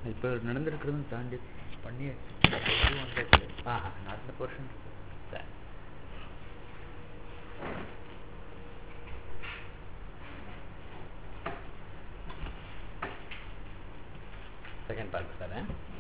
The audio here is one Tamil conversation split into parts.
இப்போ நடந்திருக்கிறதும் தாண்டி பண்ணி நடந்த போர்ஷன் செகண்ட் பார்ட் சார்.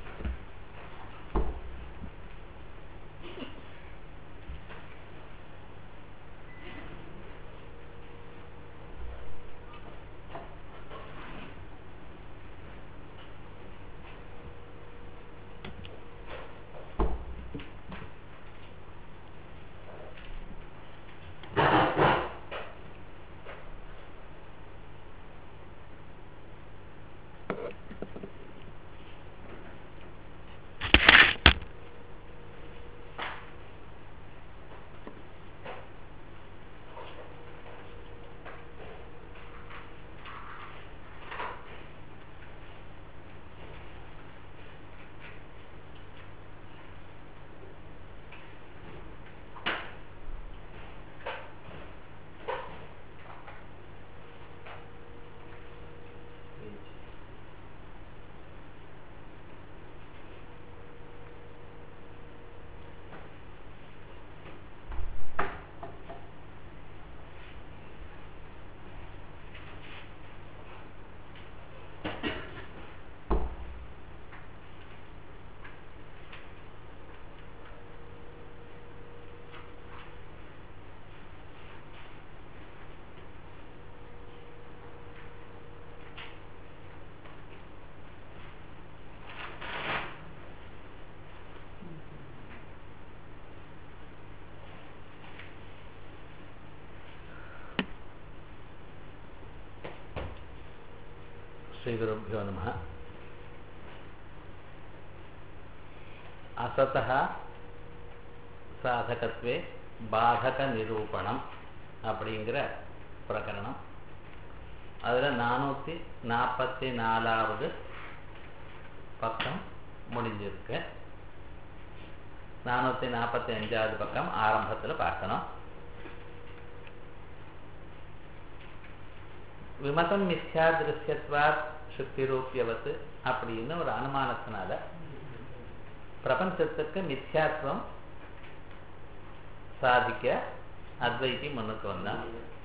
श्रीगुरुभ्यो नमः. असतः साधकत्वे बाधक निरूपणम அப்படிங்கிற பிரகரணம். அதில் 444வது பக்கம் முடிஞ்சிருக்கு. 445வது பக்கம் ஆரம்பத்தில் பார்க்கணும். விமதம் மித்யா திருஷ்யத்வாத் சுக்திரூபியவத் அப்படின்னு ஒரு அனுமானத்தினால பிரபஞ்சத்துக்கு மித்யாத்வம் சாதிக்க அத்வைதி முன்னுக்கு வந்தான்.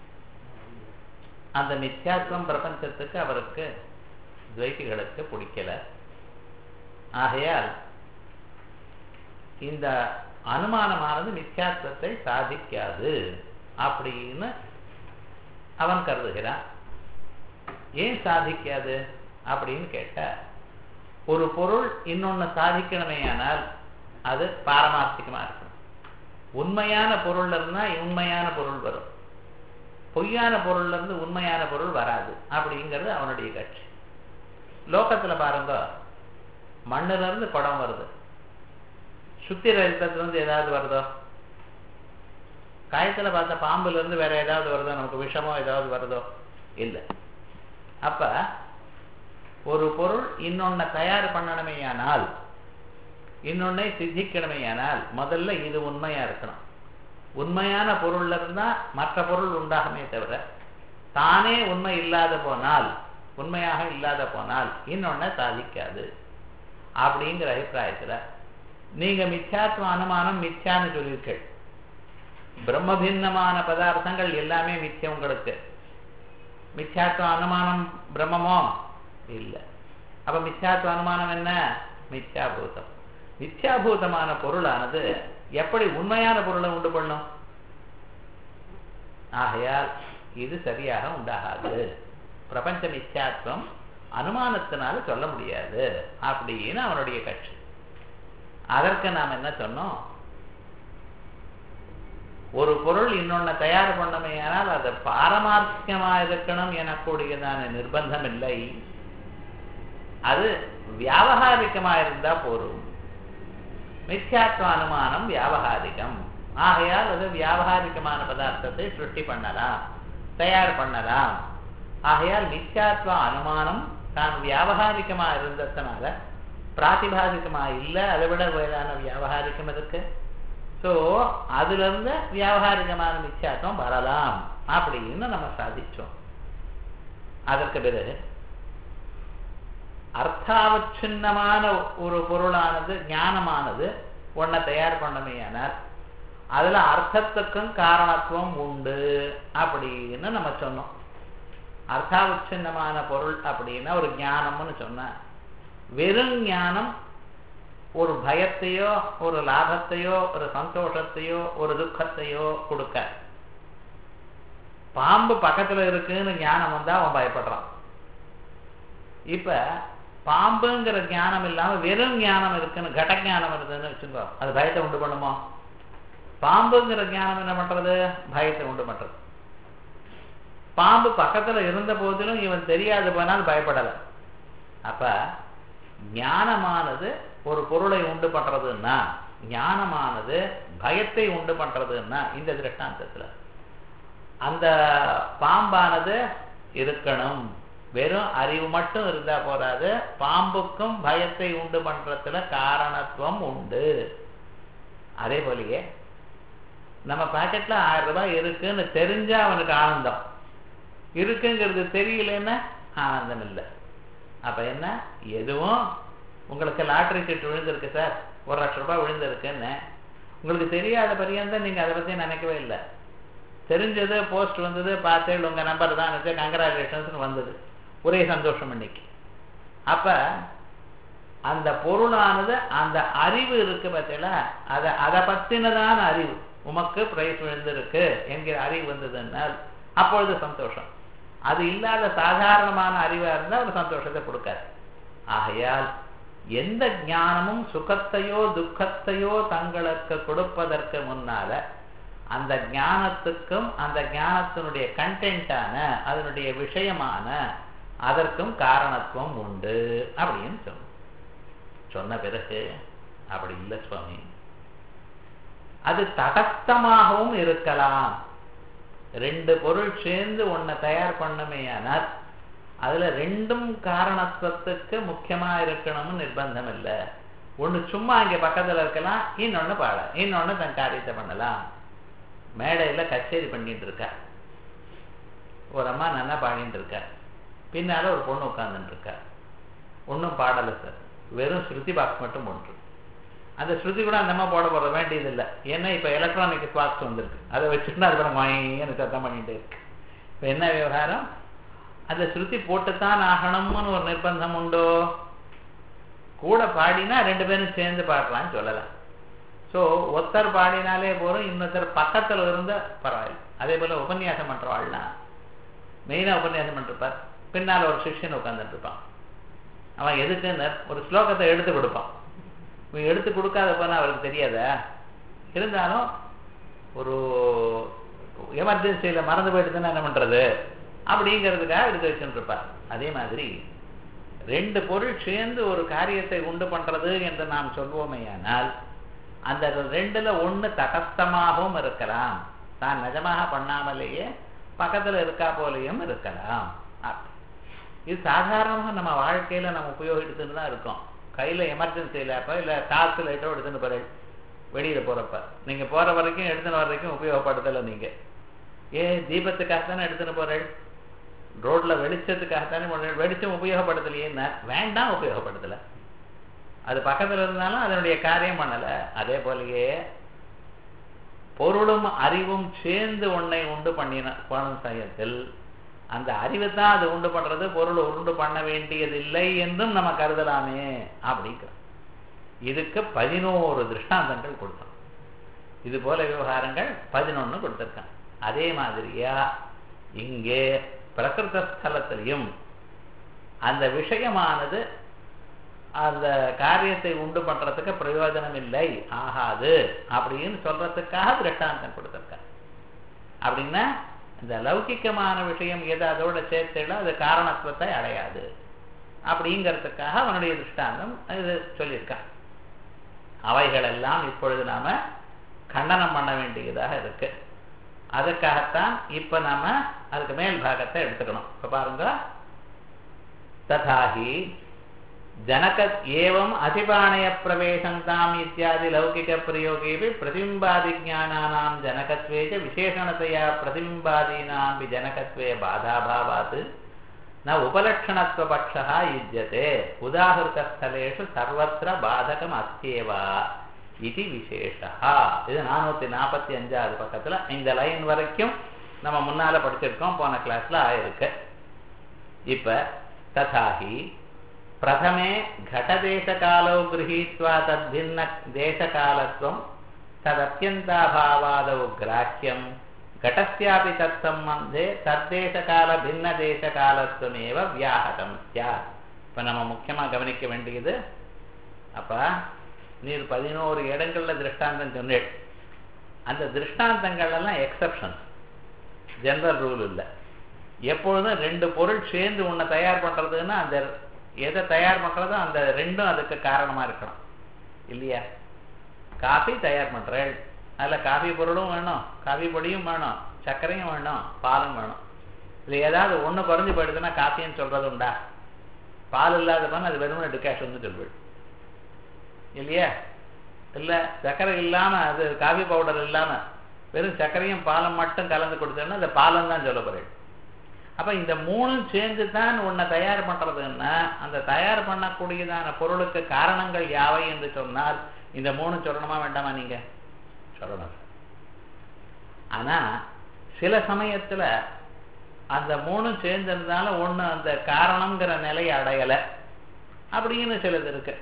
அந்த மித்யாத்வம் பிரபஞ்சத்துக்கு அவருக்கு துவைதிகளுக்கு பிடிக்கல. ஆகையால் இந்த அனுமானமானது மித்யாத்வத்தை சாதிக்காது அப்படின்னு அவன் கருதுகிறான். ஏன் சாதிக்காது அப்படின்னு கேட்ட, ஒரு பொருள் இன்னொன்னு சாதிக்கணுமே ஆனால் அது பாரமார்த்திகமா இருக்கணும். உண்மையான பொருள்ல இருந்தா உண்மையான பொருள் வரும், பொய்யான பொருள்ல இருந்து உண்மையான பொருள் வராது அப்படிங்கிறது அவனுடைய கட்சி. லோகத்துல பாருங்க, மண்ணுல இருந்து குடம் வருது, சுத்தி ரத்தத்துல இருந்து ஏதாவது வருதோ? காயத்துல பார்த்த பாம்புல இருந்து வேற ஏதாவது வருதோ? நமக்கு விஷமோ ஏதாவது வருதோ? இல்லை. அப்ப ஒரு பொருள் இன்னொன்ன தயார் பண்ணணுமேயானால், இன்னொன்னை சித்திக்கணுமேயானால் முதல்ல இது உண்மையா இருக்கணும். உண்மையான பொருள்ல இருந்தா மற்ற பொருள் உண்டாகுமே தவிர தானே உண்மை இல்லாத போனால், உண்மையாக இல்லாத போனால் இன்னொன்ன சாதிக்காது அப்படிங்கிற அபிப்பிராயத்துல நீங்க மித்யாத்வ அனுமானம் மித்யான்னு சொல்லியிருக்க. பிரம்மபின்னமான பதார்த்தங்கள் எல்லாமே மித்யம். உங்களுக்கு மித்யாத்வ அனுமானம் பிரம்மமோ இல்லை. அப்ப மித்யாத்வ அனுமானம் என்ன? மித்யாபூதம். மித்யாபூதமான பொருளானது எப்படி உண்மையான பொருளை உண்டு பண்ணும்? ஆகையால் இது சரியாக உண்டாகாது. பிரபஞ்ச மித்யாத்வம் அனுமானத்தினால சொல்ல முடியாது அப்படின்னு அவனுடைய கட்சி. அதற்கு நாம் என்ன சொன்னோம்? ஒரு பொருள் இன்னொன்னு தயார் பண்ணமையானால் அது பாரமார்த்திகமா இருக்கணும் எனக்கூடியதான நிர்பந்தம் இல்லை. அது வியாவகாரிகமா இருந்தா போரும். மித்யாத்வ அனுமானம் வியாவகாரிகம். ஆகையால் அது வியாவகாரிகமான பதார்த்தத்தை சிருஷ்டி பண்ணலாம், தயார் பண்ணலாம். ஆகையால் மித்யாத்வ அனுமானம் தான் வியாவகாரிகமா இருந்ததுனால பிராதிபாதிகமா இல்லை, அதை விட வேறான வியாவகாரிகம் இருக்கு. ஸோ அதுல இருந்து வியாவகாரிகமான மித்யாத்வம் வரலாம் அப்படின்னு நம்ம சாதிச்சோம். அதற்கு பிறகு அர்த்தாவச்சின்னமான ஒரு பொருளானது ஞானமானது ஒன்றை தயார் பண்ணமையானார் அதுல அர்த்தத்துக்கும் காரணத்துவம் உண்டு அப்படின்னு நம்ம சொன்னோம். அர்த்தாவச்சின்னமான பொருள் அப்படின்னா ஒரு ஞானம்னு சொன்ன வெறும் ஞானம் ஒரு பயத்தையோ ஒரு லாபத்தையோ ஒரு சந்தோஷத்தையோ ஒரு துக்கத்தையோ கொடுக்க. பாம்பு பக்கத்துல இருக்குன்னு ஞானம் வந்தா அவன் பயப்படுறான். இப்ப பாம்புங்கிற ஞானம் இல்லாம வெறும் ஞானம் இருக்குன்னு கட ஞானம் இருக்குன்னு வச்சுக்கோ, அது பயத்தை உண்டு பண்ணுமோ? பாம்புங்கிற ஞானம் என்ன பண்றது? பயத்தை உண்டு பண்றது. பாம்பு பக்கத்துல இருந்த போதிலும் இவன் தெரியாது போனால் பயப்படல. அப்ப ஞானமானது ஒரு பொருளை உண்டு பண்றதுன்னா, ஞானமானது பயத்தை உண்டு பண்றதுன்னா இந்த திருஷ்டாந்தத்துல அந்த பாம்பானது இருக்கணும். வெறும் அறிவு மட்டும் இருந்தா போறாது, பாம்புக்கும் பயத்தை உண்டு பண்றதுல காரணத்துவம் உண்டு. அதே போலயே நம்ம பாக்கெட்ல 1000 ரூபாய் இருக்குன்னு தெரிஞ்சா அவனுக்கு ஆனந்தம், இருக்குங்கிறது தெரியலன்னா ஆனந்தம் இல்லை. அப்ப என்ன, எதுவும் உங்களுக்கு லாட்டரி சீட்டு விழுந்திருக்கு சார், 1 லட்சம் ரூபாய் விழுந்திருக்குன்னு உங்களுக்கு தெரியாத பரியந்தான் நீங்க அதை பத்தி நினைக்கவே இல்லை. தெரிஞ்சது, போஸ்ட் வந்தது, பார்த்தேன் உங்க நம்பர் தான் கங்க்ராச்சுலேஷன்ஸ் வந்தது, ஒரே சந்தோஷம் இன்னைக்கு. அப்ப அந்த பொருளானது அந்த அறிவு இருக்கு பார்த்தீங்களா, அதை பத்தினதான அறிவு, உமக்கு பிரைஸ் விழுந்திருக்கு என்கிற அறிவு வந்ததுன்னால் அப்பொழுது சந்தோஷம். அது இல்லாத சாதாரணமான அறிவா இருந்தால் ஒரு சந்தோஷத்தை கொடுக்காது. ஆகையால் எந்த ஞானமும் சுகத்தையோ துக்கத்தையோ தங்களுக்கு கொடுப்பதற்கு முன்னால அந்த ஞானத்துக்கும் அந்த ஞானத்தினுடைய கண்டென்ட்டான அதனுடைய விஷயமான அதற்கும் காரணத்துவம் உண்டு அப்படின்னு சொன்ன பிறகு அப்படி இல்லை சுவாமி, அது தடஸ்தமாகவும் இருக்கலாம். 2 பொருள் சேர்ந்து ஒன்றை தயார் பண்ணமையானால் அதுல 2ம் காரணத்துவத்துக்கு முக்கியமா இருக்கணும்னு நிர்பந்தம் இல்லை. ஒண்ணு சும்மா இங்க பக்கத்துல இருக்கலாம், இன்னொன்னு பாட, இன்னொன்னு தன் காரியத்தை பண்ணலாம். மேடையில கச்சேரி பண்ணிட்டு இருக்க ஒரு அம்மா நல்லா பாடிட்டு இருக்க, பின்னால ஒரு பொண்ணு உட்கார்ந்துட்டு இருக்க, ஒன்றும் பாடலை சார், வெறும் ஸ்ருதி பாக்ஸ் மட்டும் போட்டு. அந்த ஸ்ருதி கூட அந்த அம்மா போட வேண்டியது இல்லை, ஏன்னா இப்ப எலக்ட்ரானிக் பாக்ஸ் வந்துருக்கு, அதை வச்சுட்டு அதுக்கப்புறம் வாங்கி சத்தம் பண்ணிட்டு இருக்கு. இப்ப என்ன விவகாரம், அந்த ஸ்ருதி போட்டுத்தான் ஆகணும்னு ஒரு நிர்பந்தம் உண்டோ? கூட பாடினா 2 பேரும் சேர்ந்து பாடலான்னு சொல்லலாம். ஸோ ஒருத்தர் பாடினாலே போறோம், இன்னொருத்தர் பக்கத்துல இருந்த பரவாயில்ல. அதே போல உபன்யாசம் பண்றவாள்லாம் மெயினா உபன்யாசம் பண்ணிருப்பார், பின்னால் ஒரு சிஷ்யன் உட்கார்ந்துட்டு இருப்பான். அவன் எதுக்குன்னு ஒரு ஸ்லோகத்தை எடுத்து கொடுப்பான். எடுத்து கொடுக்காத போனா அவருக்கு தெரியாத, இருந்தாலும் ஒரு எமர்ஜென்சியில மறந்து போயிட்டுதுன்னா என்ன பண்றது அப்படிங்கிறதுக்காக எடுத்து வச்சுட்டு இருப்பார். அதே மாதிரி 2 பொருள் சேர்ந்து ஒரு காரியத்தை உண்டு பண்றது என்று நாம் சொல்வோமேயானால் அந்த 2ல ஒண்ணு தடஸ்தமாகவும் இருக்கலாம், தான் நிஜமாக பண்ணாமலேயே பக்கத்துல இருக்கா போலையும் இருக்கலாம். இது சாதாரணமாக நம்ம வாழ்க்கையில நம்ம உபயோகித்துன்னு தான் இருக்கோம். கையில எமர்ஜென்சியில அப்ப இல்ல டார்ச் லைட்டோ எடுத்துன்னு போற, வெளியில போறப்ப நீங்க போற வரைக்கும் எடுத்துன்னு வர்றதுக்கும் உபயோகப்படுத்தலை. நீங்க தீபத்துக்காகத்தானே எடுத்துன்னு போறேன், ரோட்ல வெளிச்சத்துக்காகத்தானே, வெளிச்சம் உபயோகப்படுத்தலையே, வேண்டாம் உபயோகப்படுத்தல, அது பக்கத்துல இருந்தாலும் அதனுடைய காரியம் பண்ணல. அதே போலயே பொருளும் அறிவும் சேர்ந்து ஒன்னை உண்டு பண்ணும் சமயத்தில் அந்த அறிவு தான் அது உண்டு பண்றது, பொருள் உண்டு பண்ண வேண்டியதில்லை என்றும் நம்ம கருதலாமே அப்படிங்கிற. இதுக்கு 11 திருஷ்டாந்தங்கள் கொடுத்தோம். இது போல விவகாரங்கள் 11 கொடுத்திருக்கான். அதே மாதிரியா இங்கே பிரகிருத ஸ்தலத்திலையும் அந்த விஷயமானது அந்த காரியத்தை உண்டு பண்றதுக்கு பிரயோஜனம் இல்லை, ஆகாது அப்படின்னு சொல்றதுக்காக திருஷ்டாந்தம் கொடுத்திருக்காங்க. அப்படின்னா இந்த லௌகிக்கமான விஷயம் எது அதோட சேர்த்துடா அது காரணத்துவத்தை அடையாது அப்படிங்கிறதுக்காக அவனுடைய திருஷ்டாந்தம் இது சொல்லியிருக்கான். அவைகள் எல்லாம் இப்பொழுது நாம கண்டனம் பண்ண வேண்டியதாக இருக்கு. அதுக்காகத்தான் இப்ப நாம அதுக்கு மேல் பாகத்தை எடுத்துக்கணும். இப்ப பாருங்க, ததாஹி ஜனகத் ஏவம் அதிபாணய பிரவேசந்தாம் இத்தியாதி லௌகிக பிரயோகேபி பிரதிபிம்பாதி ஞானானாம் ஜனகத்வேஜ விசேஷணத்தையா பிரதிபிம்பாதீனாம் ஜனகத்வே பாதாபாவாத் न उपलक्षणत्वपक्षः युज्यते उदाहृतस्थलेषु सर्वत्र बाधकम् अस्त्येव इति विशेषः. இது 445வது பக்கத்துல இந்த லைன் வரைக்கும் நம்ம முன்னால படிச்சிருக்கோம், போன கிளாஸ்ல ஆயிருக்கு. இப்ப ததாஹி பிரதமே घटदेशकालौ गृहीत्वा तद्भिन्न देशकालत्वं तदत्यन्ताभावादौ ग्राह्यं घटस्यापि तत्सम्बन्धे तद्देशकालभिन्नदेशकालत्वमेव व्याहतं स्यात्. இப்போ நம்ம முக்கியமாக கவனிக்க வேண்டியது, அப்போ நீர் 11 இடங்களில் திருஷ்டாந்தம் சொன்னேன். அந்த திருஷ்டாந்தங்கள்லாம் எக்ஸப்ஷன்ஸ், ஜெனரல் ரூல் இல்லை. எப்பொழுதும் 2 பொருள் சேர்ந்து ஒன்றை தயார் பண்ணுறதுன்னா அந்த எதை தயார் பண்ணுறதோ அந்த ரெண்டும் அதுக்கு காரணமாக இருக்கணும் இல்லையா? காஃபி தயார் பண்ணுறேன், அதில் காஃபி பொருளும் வேணும், காஃபி பொடியும் வேணும், சர்க்கரையும் வேணும், பாலும் வேணும். இல்லை ஏதாவது ஒன்று குறைஞ்சி போயிடுதுன்னா காஃபின்னு சொல்கிறது உண்டா? பால் இல்லாத பண்ண அது வெறுமனே டிகாஷன்னு சொல்லிவிடு இல்லையா? இல்லை சர்க்கரை இல்லாமல் அது காஃபி பவுடர் இல்லாமல் வெறும் சர்க்கரையும் பாலும் மட்டும் கலந்து கொடுத்தோன்னா அது பாலம் தான் சொல்ல போகிறேன். அப்போ இந்த 3ம் சேர்ந்து தான் ஒன்றை தயார் பண்ணுறதுன்னா அந்த தயார் பண்ணக்கூடியதான பொருளுக்கு காரணங்கள் யாவை என்று சொன்னால் இந்த 3 சொல்லணுமா வேண்டாமா? நீங்கள் சொல்லணும். ஆனால் சில சமயத்தில் அந்த 3ம் சேர்ந்திருந்தாலும் ஒன்று அந்த காரணங்கிற நிலையை அடையலை அப்படின்னு சிலது இருக்கு.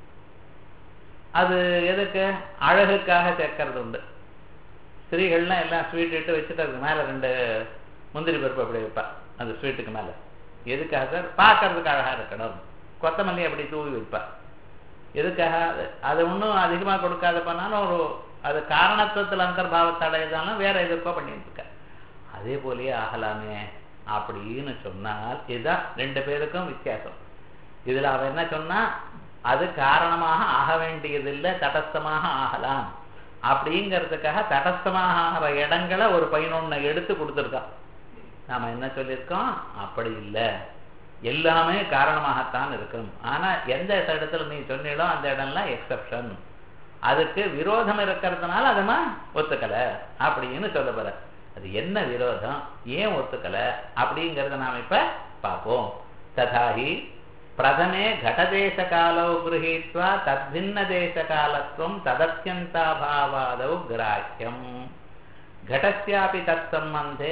அது எதுக்கு? அழகுக்காக சேர்க்கறது உண்டு. ஸ்திரீகள்லாம் எல்லாம் ஸ்வீட் இட்டு வச்சுட்டு அதுக்கு மேலே 2 முந்திரி பருப்பு அப்படி வைப்பா அந்த ஸ்வீட்டுக்கு மேலே. எதுக்காக சார்? பார்க்கறதுக்கு அழகாக இருக்கணும். கொத்தமல்லி அப்படி தூவி வைப்பா. எதுக்காக? அது ஒன்றும் அதிகமாக கொடுக்காத பண்ணாலும் ஒரு அது காரணத்துவத்தில் அந்தர்பாவத்தை அடையதாலும் வேற எதுக்கோ பண்ணிட்டு இருக்க. அதே போலயே ஆகலாமே அப்படின்னு சொன்னால் இதுதான் 2 பேருக்கும் வித்தியாசம். இதில் அவன் என்ன சொன்னா, அது காரணமாக ஆக வேண்டியதில்லை, தடஸ்தமாக ஆகலாம் அப்படிங்கிறதுக்காக தடஸ்தமாக ஆகிற இடங்களை ஒரு 11 எடுத்து கொடுத்துருக்கான். நாம் என்ன சொல்லியிருக்கோம்? அப்படி இல்லை, எல்லாமே காரணமாகத்தான் இருக்கும். ஆனால் எந்த இடத்துல நீ சொன்னீங்களோ அந்த இடம்லாம் எக்ஸப்ஷன், அதுக்கு விரோதம் இருக்கிறதுனால அதுமா ஒத்துக்கலை அப்படின்னு சொல்ல போற. அது என்ன விரோதம், ஏன் ஒத்துக்கலை அப்படிங்கிறத நாம் இப்ப பார்ப்போம். ததாஹி பிரதமே घटदेशकालौ गृहीत्वा तद्भिन्नदेशकालत्वं तदत्यन्ताभावादौ ग्राह्यं घटस्यापि तत्सम्बन्धे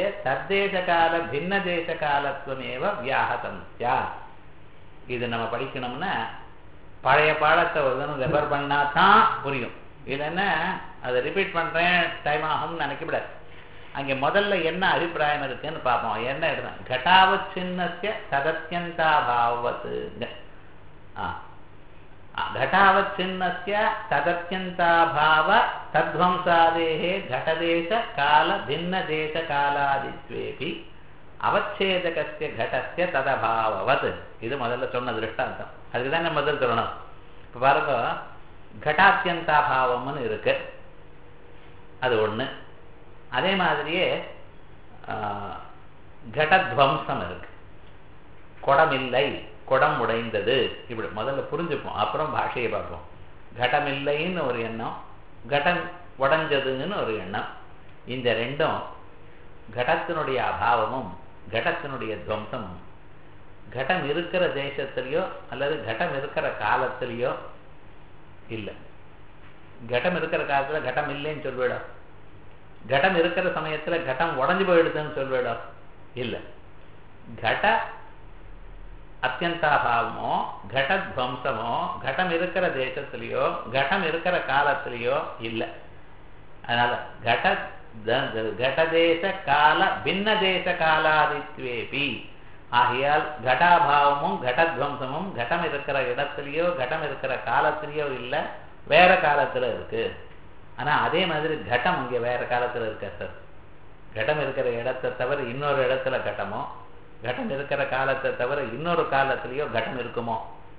तद्देशकालभिन्नदेशकालत्वमेव व्याहतं स्यात्. இது நம்ம படிக்கணும்னா பழைய பாடத்தை ஒரு தினம் ரெஃபர் பண்ணா தான் புரியும். இல்லைன்னா அதை ரிப்பீட் பண்ணுறேன் டைம் ஆகும்னு நினைக்கப்படாது. அங்கே முதல்ல என்ன அபிப்பிராயம் இருக்குன்னு பார்ப்போம். என்ன எடுத்தேன்? घटावच्छिन्नस्य तदत्यन्ताभाववत् घटावच्छिन्नस्य तदत्यन्ताभाव तद्वंसादेः घटदेशकालभिन्नदेशकालादित्वेपि அவச்சேதகஸ்ய घटस्य तदभाववत्. இது முதல்ல சொன்ன திருஷ்டாந்தம். அதுக்கு தான் நம்ம முதல் சொல்லணும். இப்போ பாருங்க, घटात्यन्ताभाவம்னு இருக்கு, அது ஒன்று. அதே மாதிரியே घटध्वंसம் இருக்கு. குடமில்லை, குடம் உடைந்தது. இப்படி முதல்ல புரிஞ்சுப்போம், அப்புறம் பாஷையை பார்ப்போம். घटமில்லைன்னு ஒரு எண்ணம், घटம் உடைஞ்சதுன்னு ஒரு எண்ணம். இந்த ரெண்டும் घटத்தினுடைய அபாவமும் घटத்தினுடைய துவம்சமும் घटம் இருக்கிற தேசத்திலேயோ அல்லது घटம் இருக்கிற காலத்திலேயோ இல்லை. घटம் இருக்கிற காலத்தில் घटம் இல்லைன்னு சொல்வேடா? घटம் இருக்கிற சமயத்தில் घटம் உடஞ்சு போயிடுதுன்னு சொல்வேடா? இல்லை. घट அத்தியந்தாபாவமோ घटத்வம்சமோ घटம் இருக்கிற தேசத்திலேயோ घटம் இருக்கிற காலத்திலேயோ இல்லை. அதனால घटदेश काल भिन्न देश कालादित्वेपि ஆகையால் घटाभावமும் घटத்வம்சமும் घटம் இருக்கிற இடத்திலேயோ घटம் இருக்கிற காலத்திலேயோ இல்லை, வேற காலத்துல இருக்கு. ஆனா அதே மாதிரி घटம் அங்கே வேற காலத்துல இருக்க சார். घटம் இருக்கிற இடத்தை தவிர இன்னொரு இடத்துல घटமோ, घटம் இருக்கிற காலத்தை தவிர இன்னொரு காலத்திலேயோ घटம் இருக்குமோ?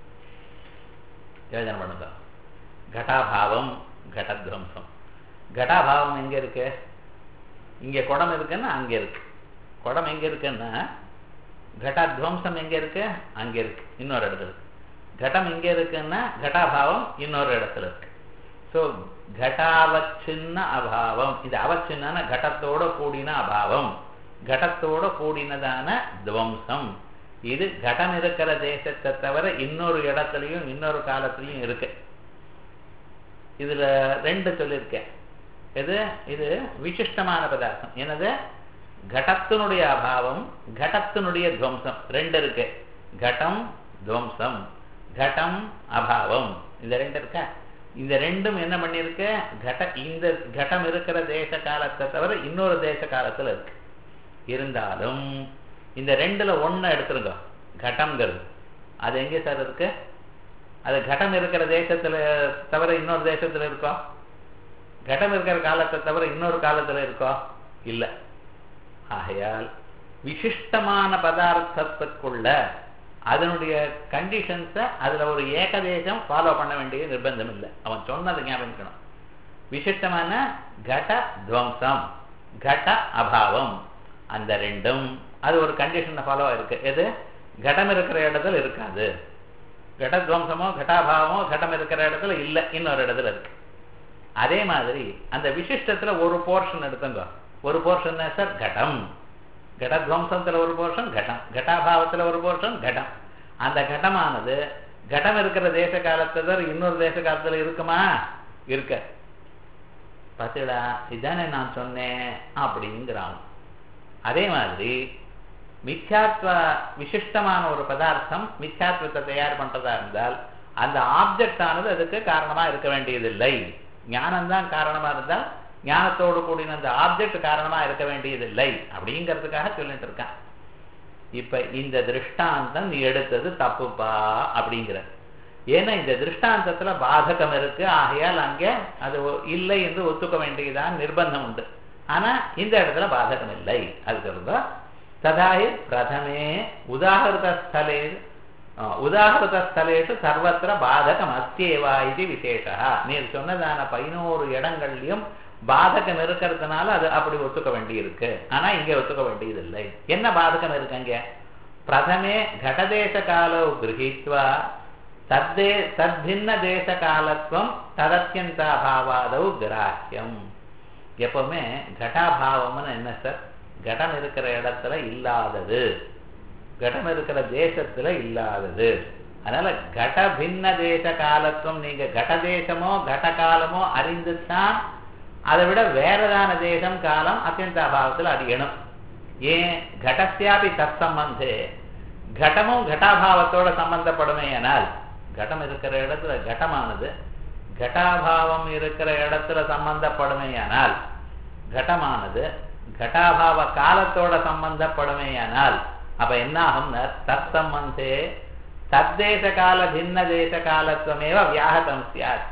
யோஜனை பண்ணுங்க. घटाभाவம் घटத்வம்சம். घटाभाவம் எங்க இருக்கு? இங்கே குடம் இருக்குன்னா அங்கே இருக்கு. குடம் எங்க இருக்குன்னா घटத்வம்சம் எங்க இருக்கு? அங்கே இருக்கு, இன்னொரு இடத்துல இருக்கு. घटம் எங்க இருக்குன்னா घटाभाவம் இன்னொரு இடத்துல இருக்கு. ஸோ घटावच्छिन्न அபாவம். இது அவச்சின்னான घटத்தோட கூடின அபாவம், घटத்தோட கூடினதான துவம்சம். இது கடம் இருக்கிற தேசத்தை தவிர இன்னொரு இடத்துலையும் இன்னொரு காலத்திலையும் இருக்கு. இதுல ரெண்டு சொல்லியிருக்கேன். இது விசிஷ்டமான பதார்த்தம். என்னது? கடத்தினுடைய அபாவம், கடத்தினுடைய துவம்சம் ரெண்டு இருக்கு. கடம் துவம்சம், கடம் அபாவம், இந்த ரெண்டு இருக்க. இந்த ரெண்டும் என்ன பண்ணிருக்கு? இந்த கடம் இருக்கிற தேச காலத்தை தவிர இன்னொரு தேச காலத்துல இருக்கு. இருந்தாலும் இந்த ரெண்டுல ஒண்ணு எடுத்துருங்க, கடம்ங்கிறது. அது எங்கே சார் இருக்கு? அது கடம் இருக்கிற தேசத்துல தவிர இன்னொரு தேசத்துல இருக்கோ? கடம் இருக்கிற காலத்தை தவிர இன்னொரு காலத்துல இருக்கோ? இல்லை. ஆகையால் விசிஷ்டமான பதார்த்தத்துக்குள்ள அதனுடைய கண்டிஷன்ஸை அதுல ஒரு ஏகதேசம் ஃபாலோ பண்ண வேண்டிய நிர்பந்தம் இல்லை. அவன் சொன்னது ஞாபகம். விசிஷ்டமான கட துவம்சம், கட அபாவம், அந்த ரெண்டும் அது ஒரு கண்டிஷன் ஃபாலோ இருக்கு. எது? கடம் இருக்கிற இடத்துல இருக்காது. கடத்வம்சமோ கடாபாவமோ கடம் இருக்கிற இடத்துல இல்லை, இன்னொரு இடத்துல இருக்கு. அதே மாதிரி அந்த விசிஷ்டத்துல ஒரு போர்ஷன் எடுத்துங்க. ஒரு போர்ஷன் சார் கடம். கடத்வம்சத்துல ஒரு போர்ஷன் கடம், கடாபாவத்துல ஒரு போர்ஷன் கடம். அந்த கடமானது கடம் இருக்கிற தேச காலத்துல இன்னொரு தேச காலத்துல இருக்குமா? இருக்க. பார்த்தீங்களா? இதுதானே நான் சொன்னேன் அப்படிங்கிறான். அதே மாதிரி மித்யாத்வ விசிஷ்டமான ஒரு பதார்த்தம் மித்யாத்வத்தை தயார் பண்றதா இருந்தால் அந்த ஆப்ஜெக்ட் ஆனது அதுக்கு காரணமா இருக்க வேண்டியதில்லை. ஞானம்தான் காரணமா இருந்தால் ஞானத்தோடு கூடின அந்த ஆப்ஜெக்ட் காரணமா இருக்க வேண்டியதில்லை அப்படிங்கிறதுக்காக சொல்லிட்டு இருக்கான். இப்ப இந்த திருஷ்டாந்தம் நீ எடுத்தது தப்புப்பா அப்படிங்கிற. ஏன்னா இந்த திருஷ்டாந்தத்துல பாதகம் இருக்கு. ஆகையால் அங்கே அது இல்லை என்று ஒத்துக்க வேண்டியதான் நிர்பந்தம் உண்டு. ஆனா இந்த இடத்துல பாதகம் இல்லை. அது சொல்லுங்க. ததாஹி பிரதமே உதாகிருதஸ்தலேஷு சர்வத்திர பாதகம் அஸ்தியேவா இது விசேஷா. நீர் சொன்னதான 11 இடங்கள்லயும் பாதகம் இருக்கிறதுனால அது அப்படி ஒத்துக்க வேண்டி இருக்கு. ஆனா இங்க ஒத்துக்க வேண்டியதில்லை. என்ன பாதகம் இருக்குங்க? பிரதமே கடதேச காலோ கிரகித்வா தத்பின்ன தேச காலத்துவம் ததத்யந்தாபாவாதௌ கிராஹ்யம். எப்பவுமே கடாபாவம்னு என்ன சார்? கடம் இருக்கிற இடத்துல இல்லாதது, கடம் இருக்கிற தேசத்துல இல்லாதது. அதனால கட பின்ன தேச காலத்துவம் நீங்க கடதேசமோ கட காலமோ அறிந்துதான் அதை விட வேறதான தேசம் காலம் அத்தியந்த அபாவத்தில் அறியணும். ஏன்? கடஸ்யாபி தத் சம்பந்தே, கடமும் கடாபாவத்தோட சம்பந்தப்படுமே. ஆனால் கடம் இருக்கிற இடத்துல கடமானது கடாபாவம் இருக்கிற இடத்துல சம்பந்தப்படுமேயானால், கடமானது கடாபாவ காலத்தோட சம்பந்தப்படுமேயானால் அப்ப என்ன ஆகும்னா தத் சம்பந்தே தத்தேச கால பின்ன தேச காலத்துவமேவ வியாகதம் சியாத்.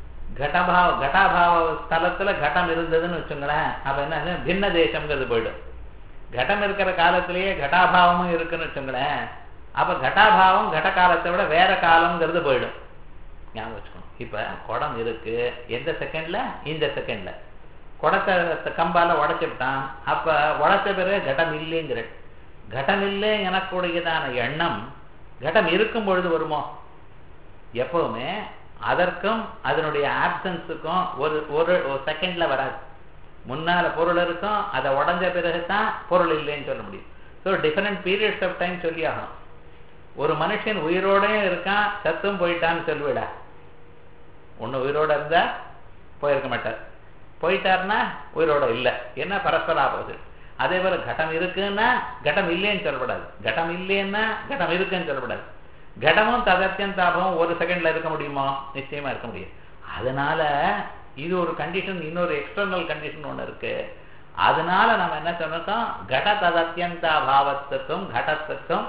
கடாபாவ ஸ்தலத்துல கடம் இருந்ததுன்னு வச்சுங்களேன், அப்ப என்ன பின்ன தேசம்ங்கிறது போயிடும். கடம் இருக்கிற காலத்திலேயே கடாபாவமும் இருக்குன்னு வச்சுங்களேன், அப்ப கடாபாவம் கட காலத்தை விட வேற காலம்ங்கிறது போயிடும். ஞாபகம் வச்சுக்கணும். இப்ப குடம் இருக்கு, எந்த செகண்ட்ல? இந்த செகண்ட்ல. குடத்தை கம்பால உடைச்சுட்டான். அப்ப உடைச்ச பிறகு கடம் இல்லைங்கிற, கடம் இல்லை எனக்குடையதான எண்ணம் கடம் இருக்கும் பொழுது வருமோ? எப்பவுமே அதற்கும் அதனுடைய ஆப்சன்ஸுக்கும் ஒரு செகண்ட்ல வராது. முன்னால பொருள் இருக்கும், அதை உடஞ்ச பிறகுதான் பொருள் இல்லைன்னு சொல்ல முடியும். So different periods of time சொல்லி ஆகணும். ஒரு மனுஷன் உயிரோட இருக்கான், சத்தும் போயிட்டான்னு சொல்லுவிடா. ஒண்ணு உயிரோட இருந்தா போயிருக்க மாட்டார், போயிட்டாருன்னா உயிரோட இல்லை. என்ன பரஸ்பர ஆபத்து. அதே போல கடம் இருக்குன்னா கடம் இல்லைன்னு சொல்லப்படாது, கடம் இல்லைன்னா கடம் இருக்குன்னு சொல்லப்படாது. கடமும் ததத்யந்தாபமும் ஒரு செகண்ட்ல இருக்க முடியுமோ? நிச்சயமா இருக்க முடியும். அதனால இது ஒரு கண்டிஷன், இன்னொரு எக்ஸ்டர்னல் கண்டிஷன் ஒண்ணு இருக்கு. அதனால நம்ம என்ன சொன்னோம்? கட ததத்யந்தாபாவத்துக்கும் கடத்துக்கும்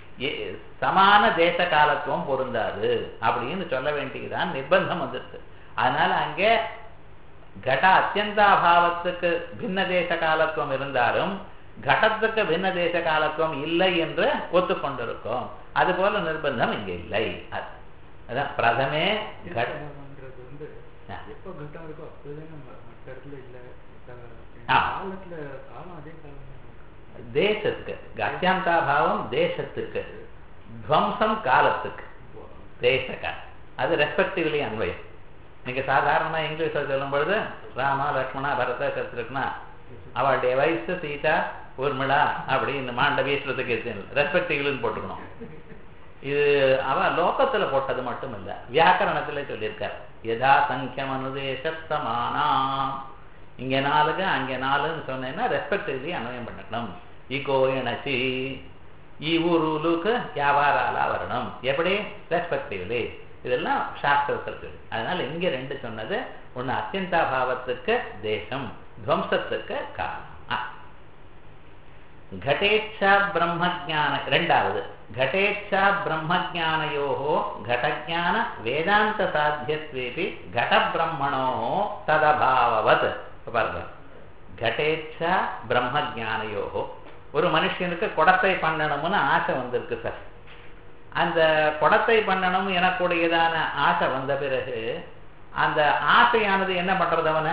சமான தேச காலத்துவம் பொருந்தாது அப்படின்னு சொல்ல வேண்டியதுதான் நிர்பந்தம் வந்துருக்கு. அதனால அங்கே கட அத்தியந்தாபாவத்துக்கு பின்ன தேச காலத்துவம் இருந்தாலும் கடத்துக்கு பின்ன தேச காலத்துவம் இல்லை என்று ஒத்துக்கொண்டிருக்கும். அது போல நிர்பந்தம் இங்க இல்லை. அதான் பிரதமே தேசத்துக்கு அத்தியந்தாபாவம், தேசத்துக்கு துவம்சம் காலத்துக்கு, தேசக அது ரெஸ்பெக்டிவ்லி அன்வயம். நீங்க சாதாரணமா இங்கிலீஷ்ல சொல்லும் பொழுது ராமா லக்ஷ்மணா பரத சத்ருக்னா அவளுடைய வயசு சீதா ஊர்மிளா அப்படி இந்த மாண்ட வீசுறதுக்கு ரெஸ்பெக்டிவ்னு போட்டுக்கணும். இது அவ லோகத்துல போட்டது மட்டும் இல்ல, வியாக்கரணத்துல சொல்லியிருக்கார். யதா சங்கியம் அனுதேசமானா, இங்க 4 அங்க 4ன்னு சொன்னேன்னா ரெஸ்பெக்டிவ்லி அன்வயம் பண்ணிக்கணும். இகோ எனச்சி ఈ ఊరులకు வியாபாராலா வரணும், எப்படி ரெஸ்பெக்டிவ்லி. இதெல்லாம் சாஸ்திரத்திற்கு. அதனால இங்க 2 சொன்னது, ஒண்ணு அத்தியந்தாபாவத்துக்கு தேசம், துவம்சத்துக்கு காரணம். घटेच्छा ब्रह्मज्ञान ரெண்டாவது घटेच्छा ब्रह्मज्ञानयोः घटज्ञान वेदांत साध्यत्वेपि घट ब्रह्मणोः तदभाववत्. பாருங்க, घटेच्छा ब्रह्मज्ञानयोः, ஒரு மனுஷனுக்கு குடத்தை பண்ணணும்னு ஆசை வந்திருக்கு சார். அந்த குடத்தை பண்ணணும் எனக்கூடியதான ஆசை வந்த பிறகு அந்த ஆசையானது என்ன பண்றது, அவனை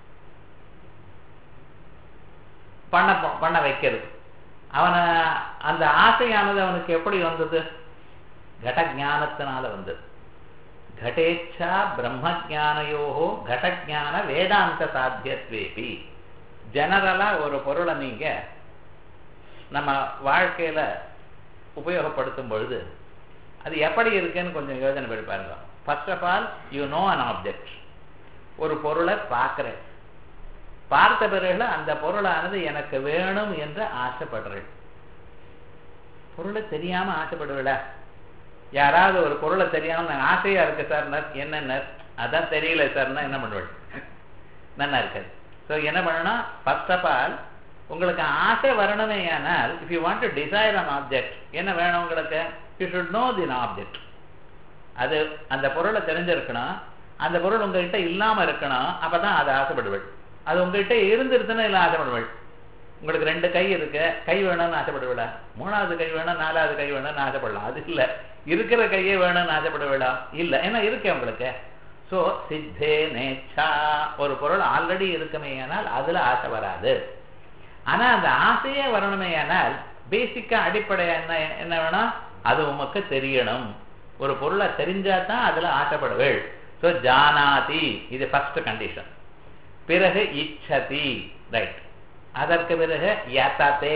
பண்ண வைக்கிறது. அவனை அந்த ஆசையானது அவனுக்கு எப்படி வந்தது? கடஜானத்தினால வந்தது. घटेच्छा ब्रह्मज्ञानयोः घटज्ञान वेदांत साध्यत्वेपि. ஜெனரலா ஒரு பொருளை நீங்க நம்ம வாழ்க்கையில உபயோகப்படுத்தும் பொழுது அது எப்படி இருக்குன்னு கொஞ்சம் யோசனை பண்ணி பாருங்க. First of all, you know an object. ஒரு பொருளை பார்க்கிறேன், பார்த்த பிறகு அந்த பொருளானது எனக்கு வேணும் என்று ஆசைப்படுறேன். பொருளை தெரியாம ஆசைப்படுவிட, யாராவது ஒரு பொருளை தெரியாம நான் ஆசையா இருக்கு சார், என்னென்ன அதான் தெரியல சார்னா என்ன பண்ணுவேன்? நல்லா இருக்காது. ஸோ என்ன பண்ணணும், ஃபர்ஸ்ட் ஆஃப் ஆல் உங்களுக்கு ஆசை வரணுமே. ஆனால் if you want to desire an object, என்ன வேணும் உங்களுக்கு? You should know the object. அது அந்த பொருளை தெரிஞ்சிருக்கணும், அந்த பொருள் உங்ககிட்ட இல்லாம இருக்கணும், அப்பதான் அதை ஆசைப்படுவேன். அது உங்ககிட்ட இருந்துருச்சுன்னா இல்லை ஆசைப்படுவேன். உங்களுக்கு 2 கை இருக்கு, கை வேணும்னு ஆசைப்படுவிடா, 3வது கை வேணும், 4வது கை வேணும்னு ஆசைப்படலாம். அது இல்லை, இருக்கிற கையே வேணும்னு ஆசைப்படுவிடா, இல்லை, ஏன்னா இருக்கே உங்களுக்கு. ஸோ சித்தே நேச்சா, ஒரு பொருள் ஆல்ரெடி இருக்குமே ஆனால் அதுல ஆசை வராது. ஆனா அந்த ஆசையே வரணுமே ஆனால் பேசிக்கா அடிப்படை என்ன வேணும்? அது உமக்கு தெரியணும். ஒரு பொருளை தெரிஞ்சாதான் அதுல ஆசைப்படுவேள். ஸோ ஜானாதி, இது ஃபர்ஸ்ட் கண்டிஷன். பிறகு இச்சதி, ரைட். அதற்கு பிறகு யததே,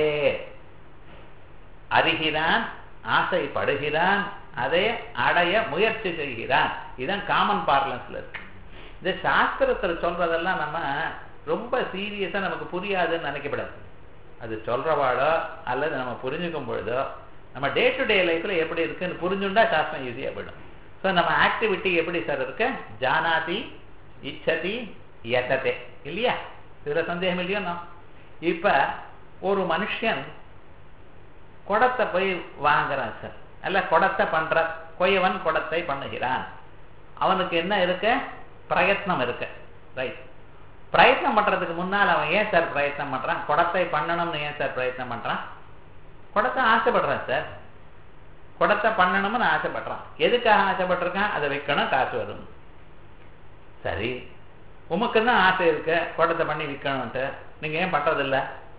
அறிகிறான், ஆசைப்படுகிறான், அதை அடைய முயற்சி செய்கிறான். இதுதான் காமன் பார்லன்ஸ்ல இருக்கு. இந்த சாஸ்திரத்தில் சொல்றதெல்லாம் நம்ம ரொம்ப சீரியஸா நமக்கு புரியாதுன்னு நினைக்கப்படாது. அது சொல்றவாளோ அல்லது நம்ம புரிஞ்சுக்கும் பொழுதோ நம்ம டே டு டே லைஃப்ல எப்படி இருக்குன்னு புரிஞ்சுண்டா சாஸ்திரம் ஈஸியா போயிடும். ஸோ நம்ம ஆக்டிவிட்டி எப்படி சார் இருக்கு? ஜானாதி, இச்சதி, யததே, இல்லையா? இதுல சந்தேகம் இல்லையோ? இப்ப ஒரு மனுஷன் குடத்தை போய் வாங்குறான் சார், அல்ல குடத்தை பண்ற கொயவன் குடத்தை பண்ணுகிறான். அவனுக்கு என்ன இருக்கு? பிரயத்னம் இருக்கு, ரைட். பிரயத்னம் பண்றதுக்கு முன்னால் அவன் ஏன் சார் பிரயத்னம் பண்றான்? குடத்தை பண்ணணும்னு ஏன் சார் பிரயத்னம் பண்றான்? குடத்தை ஆசைப்படுறான் சார், குடத்தை பண்ணணும்னு ஆசைப்படுறான். எதுக்காக ஆசைப்பட்டிருக்கான்? அதை விற்கணும், காசு வரும். சரி, உமக்கு தான் ஆசை இருக்கு குடத்தை பண்ணி விற்கணும்ட்டு, நீங்க ஏன் பண்றதில்லை?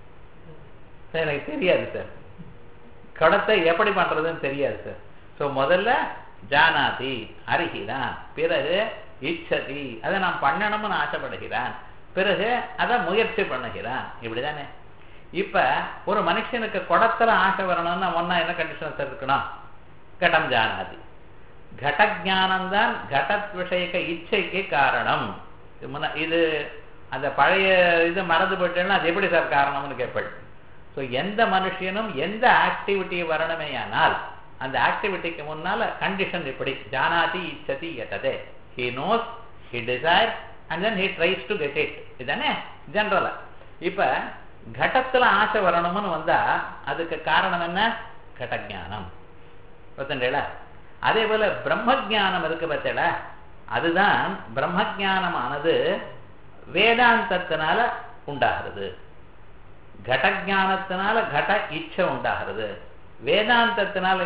சார் எனக்கு தெரியாது சார், குடத்தை எப்படி பண்றதுன்னு தெரியாது சார். ஸோ முதல்ல ஜானாதி, அறிகிறான். பிறகு இச்சதி, அதை நான் பண்ணணும்னு ஆசைப்படுகிறான். பிறகு அதை முயற்சி பண்ணுகிறான். இப்படிதானே? இப்ப ஒரு மனுஷனுக்கு குடத்துல ஆசை வரணும்னா ஒன்னா என்ன கண்டிஷன் சார் இருக்கணும்? கடம் ஜானாதி. கடஜானம்தான் கடத் விஷயக்க இச்சைக்கு காரணம். இது அந்த பழைய இது மறந்து போயிட்டேன்னா அது எப்படி சார் காரணம்னு கேட்பேன். ஸோ எந்த மனுஷனும் எந்த ஆக்டிவிட்டி வரணுமே ஆனால் அந்த ஆக்டிவிட்டிக்கு முன்னால கண்டிஷன் இப்படி ஜானாதி இச்சதி யததே. He knows, he desires and then he tries to get it. இதுதானே ஜெனரலா. இப்ப கடத்துல ஆசை வரணும்னு வந்தா அதுக்கு காரணம் என்ன? கடஜானம். பார்த்தீங்களா? அதே போல பிரம்மஜானம் இருக்கு பார்த்தீங்களா? அதுதான் பிரம்மஜானமானது வேதாந்தத்தினால உண்டாகிறது. கடஜானத்தினால கட இச்சை உண்டாகிறது. வேதாந்தத்தினால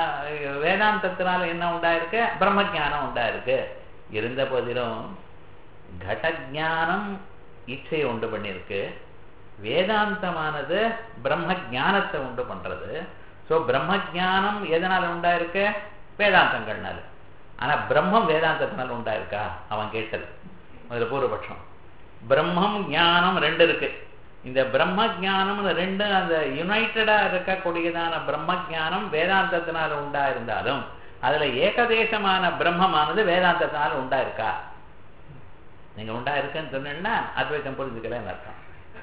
என்ன உண்டாயிருக்கு? பிரம்மஜானம் உண்டாயிருக்கு. இருந்த போதிலும் கடஜானம் இச்சையை உண்டு பண்ணிருக்கு, வேதாந்தமானது பிரம்ம ஜானத்தை உண்டு பண்றது. ஸோ பிரம்மஜானம் எதனால உண்டாயிருக்கு? வேதாந்தங்கள்னால. ஆனா பிரம்மம் வேதாந்தத்தினால உண்டாயிருக்கா? அவன் கேட்டது முதல்ல பூர்வபட்சம். பிரம்மம் ஞானம் 2 இருக்கு. இந்த பிரம்ம ஜானம்னு ரெண்டும் அந்த யுனைட்டடா இருக்கக்கூடியதான பிரம்ம ஜானம் வேதாந்தத்தினால உண்டா இருந்தாலும் அதுல ஏகதேசமான பிரம்மமானது வேதாந்தத்தினால உண்டா இருக்கா? நீங்க உண்டா இருக்குன்னு சொன்னீங்கன்னா அத்வைத்தம் புரிஞ்சுக்கலன்னு அர்த்தம்.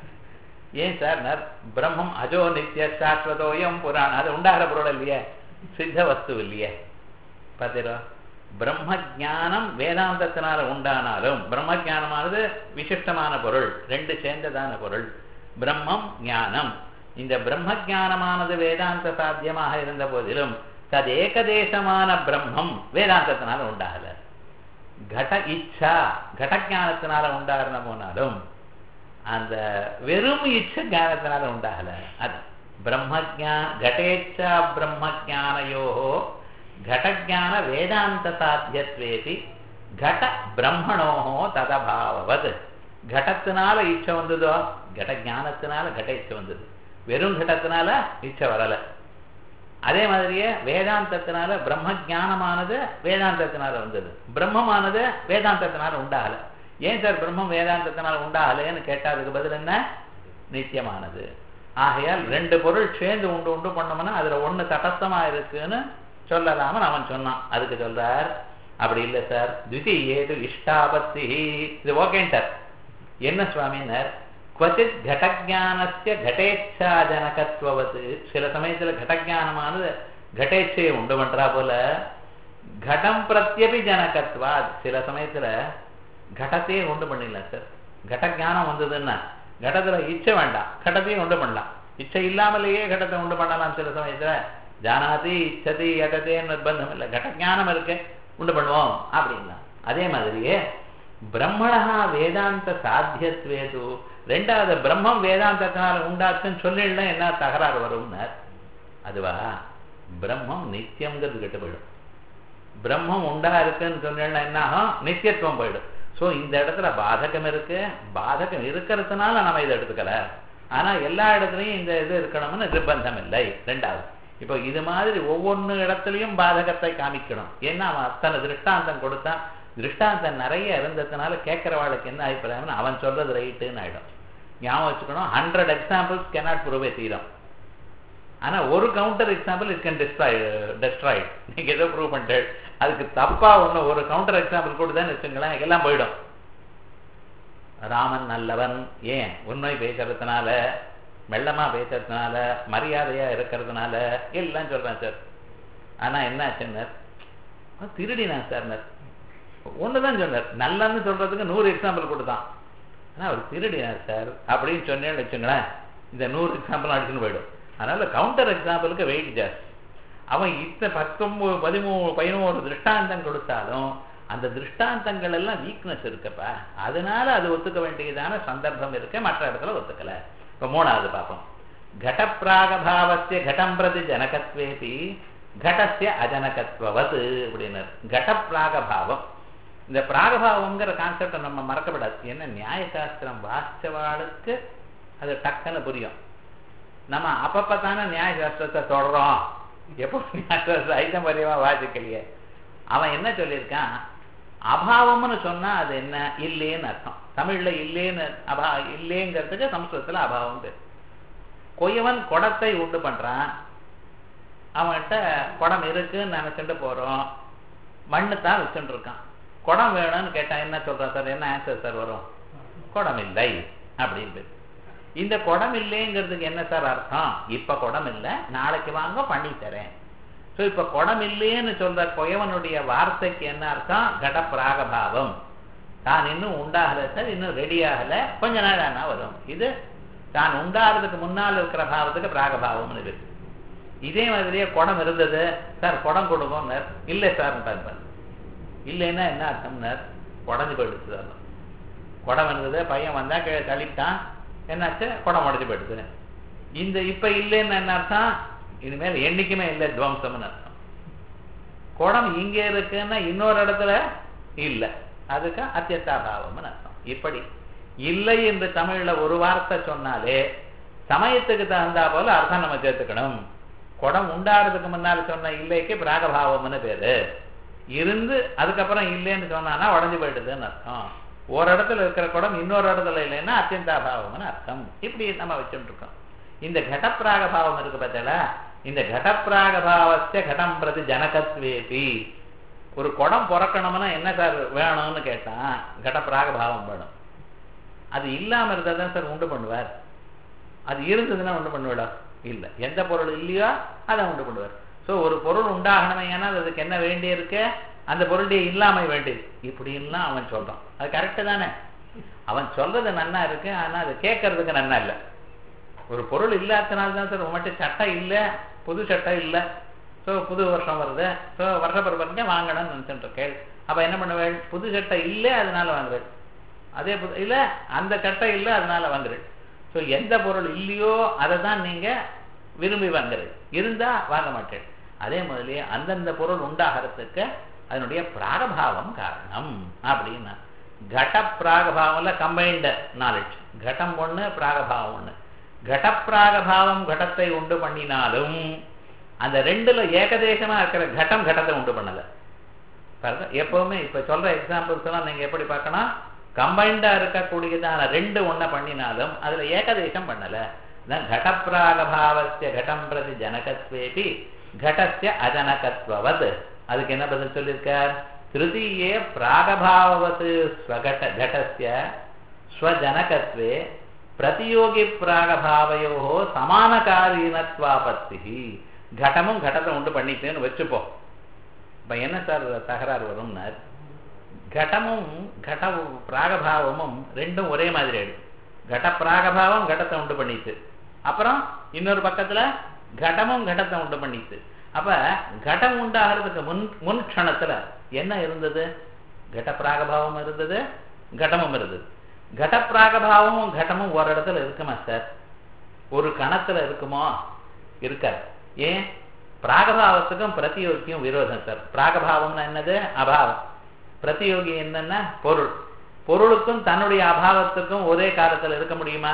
ஏன் சார் பிரம்மம் அஜோ நித்திய சாஸ்வதோயம் புராணம், அது உண்டாகிற பொருள் இல்லையே, சித்த வஸ்து இல்லையே. பார்த்தீரோ, பிரம்ம ஜானம் வேதாந்தத்தினால உண்டானாலும் பிரம்ம ஜானமானது விசிஷ்டமான பொருள், ரெண்டு சேர்ந்ததான பொருள். பிரம்மம் ஞானம், இந்த பிரம்ம ஜானமானது வேதாந்த சாத்தியமாக இருந்த போதிலும் தது ஏகதேசமான பிரம்மம் வேதாந்தத்தினால உண்டாகல. கட இச்சா கடஜானத்தினால உண்டாகின போனாலும் அந்த வெறும் இச்சை ஞானத்தினால உண்டாகல. அது பிரம்மஜான கடேச்சா பிரம்மஜானயோ கடஜான வேதாந்த சாத்தியத்வேதி கட பிரம்மணோ ததபாவது. கடத்தினால இச்சை வந்ததோ, கட ஞானத்தினால கட இச்சை வந்தது, வெறும் கடத்தினால இச்சை வரல. அதே மாதிரியே வேதாந்தத்தினால பிரம்ம ஜானமானது வேதாந்தத்தினால வந்தது, பிரம்மமானது வேதாந்தத்தினால உண்டாகல. ஏன் சார் பிரம்மம் வேதாந்தத்தினால உண்டாகலன்னு கேட்டா அதுக்கு பதில் என்ன? நித்தியமானது. ஆகையால் ரெண்டு பொருள் சேர்ந்து உண்டு உண்டு பண்ணோம்னா அதுல ஒண்ணு தடஸ்தமா இருக்குன்னு சொல்லலாமன்னு அவன் சொன்னான். அதுக்கு சொல்றார், அப்படி இல்லை சார், த்விதீயேது இஷ்டாபத்தி. இது ஓகேன்டார். என்ன சுவாமினர்? குவச்சித் கடஜானஸ்ய கடேச்சா ஜனகத்வது. சில சமயத்துல கடஜானமானது கடேச்சையை உண்டு பண்றா போல, கடம் பிரத்யபி ஜனகத்வா. சில சமயத்துல கடத்தையே உண்டு பண்ணிடல சார். கடஜானம் வந்ததுன்னா கடத்துல இச்சை வேண்டாம், கடத்தையும் உண்டு பண்ணலாம். இச்சை இல்லாமலேயே கடத்தை உண்டு பண்ணலாம். சில சமயத்துல ஜானாதி இச்சதி எதத்தேன்னு நிர்பந்தம் இல்லை, கடஜானம் இருக்கு உண்டு பண்ணுவோம் அப்படின்னா. அதே மாதிரியே பிரம்மணா வேதாந்த சாத்தியத்வேது. ரெண்டாவது பிரம்மம் வேதாந்தத்தினால உண்டாச்சுன்னு சொல்லிடல, என்ன தகராறு வரும்னார். அதுவா, பிரம்மம் நித்தியம்ங்கிறது கெட்டு போயிடும். பிரம்மம் உண்டா இருக்குன்னு சொன்னா என்ன ஆகும்? நித்தியத்துவம் போயிடும். ஸோ இந்த இடத்துல பாதகம் இருக்கு, பாதகம் இருக்கிறதுனால நம்ம இதை எடுத்துக்கல. ஆனா எல்லா இடத்துலையும் இந்த இது இருக்கணும்னு நிர்பந்தம் இல்லை. ரெண்டாவது, இப்போ இது மாதிரி ஒவ்வொன்று இடத்துலையும் பாதகத்தை காமிக்கணும். ஏன்னா அவன் அத்தனை திருஷ்டாந்தம் கொடுத்தான். திருஷ்டாந்தம் நிறைய இருந்ததுனால கேட்கிறவாளுக்கு என்ன அபிப்பிராயம்னு அவன் சொல்றது ரைட்டுன்னு ஆயிடும். ஞாபகம் வச்சுக்கணும், 100 examples cannot prove a theorem. ஆனா ஒரு counter example it can destroy it. நீங்க ஏதோ ப்ரூவ் பண்ணிட்டு அதுக்கு தப்பா ஒண்ணு ஒரு கவுண்டர் எக்ஸாம்பிள் கொடுத்தான்னு வச்சுங்களேன், எல்லாம் போயிடும். ராமன் நல்லவன், ஏன் உண்மை பேசுறதுனால, மெல்லமா பேசுறதுனால, மரியாதையா இருக்கிறதுனால எல்லாம் சொல்றேன் சார். ஆனா என்ன ஆச்சுன்னார், திருடினான் சார். ஒண்ணுதான் சொன்னார், நல்லன்னு சொல்றதுக்கு 100 எக்ஸாம்பிள் கொடுத்தான். ஆனா அவர் திருடினார் சார் அப்படின்னு சொன்னேன்னு வச்சுங்களேன், இந்த 100 எக்ஸாம்பிள் அடிச்சுன்னு போயிடும். அதனால கவுண்டர் எக்ஸாம்பிளுக்கு வெயிட் ஜாஸ்தி. அவன் 19, 13, 11 திருஷ்டாந்தம் கொடுத்தாலும் அந்த திருஷ்டாந்தங்கள் எல்லாம் வீக்னஸ் இருக்கப்பா. அதனால அது ஒத்துக்க வேண்டியதான சந்தர்ப்பம் இருக்கு, மற்ற இடத்துல ஒத்துக்கல. இப்ப மூணாவது பார்ப்போம். கடப்பிராகபாவஸ்ய கடம் பிரதி ஜனகத்வேதி கடஸ்ய அஜனகத்வது அப்படின்னு. கடப்பிராகபாவம், இந்த பிராகபாவம்ங்கிற கான்செப்டை நம்ம மறக்கப்படாது. என்ன, நியாயசாஸ்திரம் வாசிச்சவாளுக்கு அது டக்குன்னு புரியும். நம்ம அப்பப்பத்தான நியாயசாஸ்திரத்தை தொடரோம், எப்போ நியாயசாஸ்திரம் ஐட்டம் வரையவா வாசிக்கலையே. அவன் என்ன சொல்லியிருக்கான், அபாவம்னு சொன்னா அது என்ன, இல்லேன்னு அர்த்தம். தமிழ்ல இல்லேன்னு இல்லேங்கிறதுக்கு சம்ஸ்கிருதத்துல அபாவம் பேர். கொய்யவன் குடத்தை உண்டு பண்றான், அவன்கிட்ட குடம் இருக்குன்னு நினைச்சுட்டு போறோம், மண்ணு தான் வச்சுட்டு இருக்கான். குடம் வேணும்னு கேட்டா என்ன சொல்றான் சார், என்ன ஆன்சர் சார் வரும்? குடம் இல்லை அப்படின்னு. இந்த குடம் இல்லைங்கிறதுக்கு என்ன சார் அர்த்தம்? இப்ப குடம் இல்லை, நாளைக்கு வாங்க பண்ணி தரேன். ஸோ இப்ப குடம் இல்லைன்னு சொல்ற கொயவனுடைய வார்த்தைக்கு என்ன அர்த்தம்? கட பிராகபாவம். தான் இன்னும் உண்டாகல சார், இன்னும் ரெடி ஆகல, கொஞ்ச நாள் ஆனா வரும். இது தான் உண்டாகிறதுக்கு முன்னால் இருக்கிற பாவத்துக்கு பிராகபாவம்னு இருக்கு. இதே மாதிரியே குடம் இருந்தது சார், குடம் கொடுங்க, இல்லை சார் பார்ப்பேன். இல்லைன்னா என்ன அர்த்தம்னார், உடஞ்சு போயிடுச்சு சார். குடம் இருந்தது, பையன் வந்தா கீழே தள்ளிட்டான், என்னாச்சு, குடம் உடஞ்சு போயிடுது. இந்த இப்ப இல்லைன்னு என்ன அர்த்தம்? இனிமேல் என்னைக்குமே இல்லை, துவம்சம்னு அர்த்தம். குடம் இங்கே இருக்குன்னா இன்னொரு இடத்துல இல்லை, அதுக்கு அத்தியத்தாபாவம்னு அர்த்தம். இப்படி இல்லை என்று தமிழ்ல ஒரு வார்த்தை சொன்னாலே சமயத்துக்கு தகுந்தா போல அர்த்தம் நம்ம சேர்த்துக்கணும். குடம் உண்டாடுறதுக்கு முன்னால் சொன்ன இல்லைக்கு பிராகபாவம்னு பேரு. இருந்து அதுக்கப்புறம் இல்லைன்னு சொன்னான்னா உடஞ்சு போயிடுதுன்னு அர்த்தம். ஒரு இடத்துல இருக்கிற குடம் இன்னொரு இடத்துல இல்லைன்னா அத்தியந்தாபாவம்னு அர்த்தம். இப்படி நம்ம வச்சுட்டு இருக்கோம். இந்த கடப்பிராகபாவம் இருக்கு பார்த்தா, இந்த கடப்பிராகபாவத்தை கடம் பிரதி ஜனகத்வேபி. ஒரு குடம் பிறக்கணும்னா என்ன சார் வேணும்னு கேட்டான், கடப்பிராகபாவம் வேணும். அது இல்லாம இருந்தா தான் சார் உண்டு பண்ணுவார். அது இருந்ததுன்னா உண்டு பண்ணுவாடா? இல்லை. எந்த பொருள் இல்லையோ அதை உண்டு பண்ணுவார். ஸோ ஒரு பொருள் உண்டாகணுமே, ஏன்னா அதுக்கு என்ன வேண்டி இருக்கு, அந்த பொருளுடைய இல்லாமை வேண்டியது. இப்படின்லாம் அவன் சொல்றான். அது கரெக்டு தானே? அவன் சொல்றது நன்னா இருக்கு, ஆனா அது கேட்கறதுக்கு நன்னா இல்லை. ஒரு பொருள் இல்லாதனால்தான் சார் உங்கள்கிட்ட சட்டை இல்லை, புது சட்டை இல்லை. ஸோ புது வருஷம் வருது, ஸோ வருஷப்பிறகு வாங்கணும்னு நினைச்சுட்டு இருக்கேன். அப்ப என்ன பண்ணுவேன்? புது சட்டை இல்லை அதனால வாங்குறேன். அதே புது இல்லை, அந்த சட்டை இல்லை அதனால வாங்குறேன். ஸோ எந்த பொருள் இல்லையோ அதை தான் நீங்க விரும்பி வாங்குறது, இருந்தா வாங்க மாட்டேன். அதே மாதிரியே அந்தந்த பொருள் உண்டாகிறதுக்கு அதனுடைய பிராகபாவம் காரணம் அப்படின்னா, கட பிராகபாவம்ல கம்பைன்டு நாலேஜ். கடம் ஒண்ணு, பிராகபாவம் ஒண்ணு. கடப்பிராகபாவம் கடத்தை உண்டு பண்ணினாலும் அந்த ரெண்டுல ஏகதேசமா இருக்கிற கட்டம் கடத்தை உண்டு பண்ணல. எப்பவுமே இப்ப சொல்ற எக்ஸாம்பிள்ஸ் எல்லாம் நீங்க எப்படி பார்க்கணும், கம்பைண்டா இருக்கக்கூடியதான ரெண்டு ஒன்ன பண்ணினாலும் அதுல ஏகதேசம் பண்ணல. கடப்பிராகபாவஸ்ய கடம் பிரதி ஜனகத்வேபி கடஸ்ய அஜனகத்வவத். அதுக்கு என்ன பதில் சொல்லியிருக்கார்? திருத்தீயே பிராகபாவவத் ஸ்வகட கடஸ்ய ஸ்வஜனகத்வே பிரதியோகி பிராகபாவையோ சமானகாரீனத்வாபத்தி. கடமும் கடத்தை உண்டு பண்ணிட்டேன்னு வச்சுப்போம். இப்ப என்ன சார் தகராறு வரும்னார், கடமும் கட பிராகபாவமும் ரெண்டும் ஒரே மாதிரி ஆயிடுது. கட பிராகபாவம் கடத்தை உண்டு பண்ணிட்டு, அப்புறம் இன்னொரு பக்கத்துல கடமும் கடத்தை உண்டு பண்ணிட்டு. அப்ப கடம் உண்டாகிறதுக்கு முன் க்ஷணத்துல என்ன இருந்தது? கட பிராகபாவம் இருந்தது, கடமும் இருந்தது. கடப்பிராகபாவமும் கடமும் ஒரு இடத்துல இருக்குமா சார்? ஒரு கணத்துல இருக்குமோ? இருக்காது. ஏன்? பிராகபாவத்துக்கும் பிரதியோகிக்கும் விரோதம் சார். பிராகபாவம்னா என்னது? அபாவம். பிரதியோகி என்னன்னா பொருள். பொருளுக்கும் தன்னுடைய அபாவத்துக்கும் ஒரே காலத்துல இருக்க முடியுமா?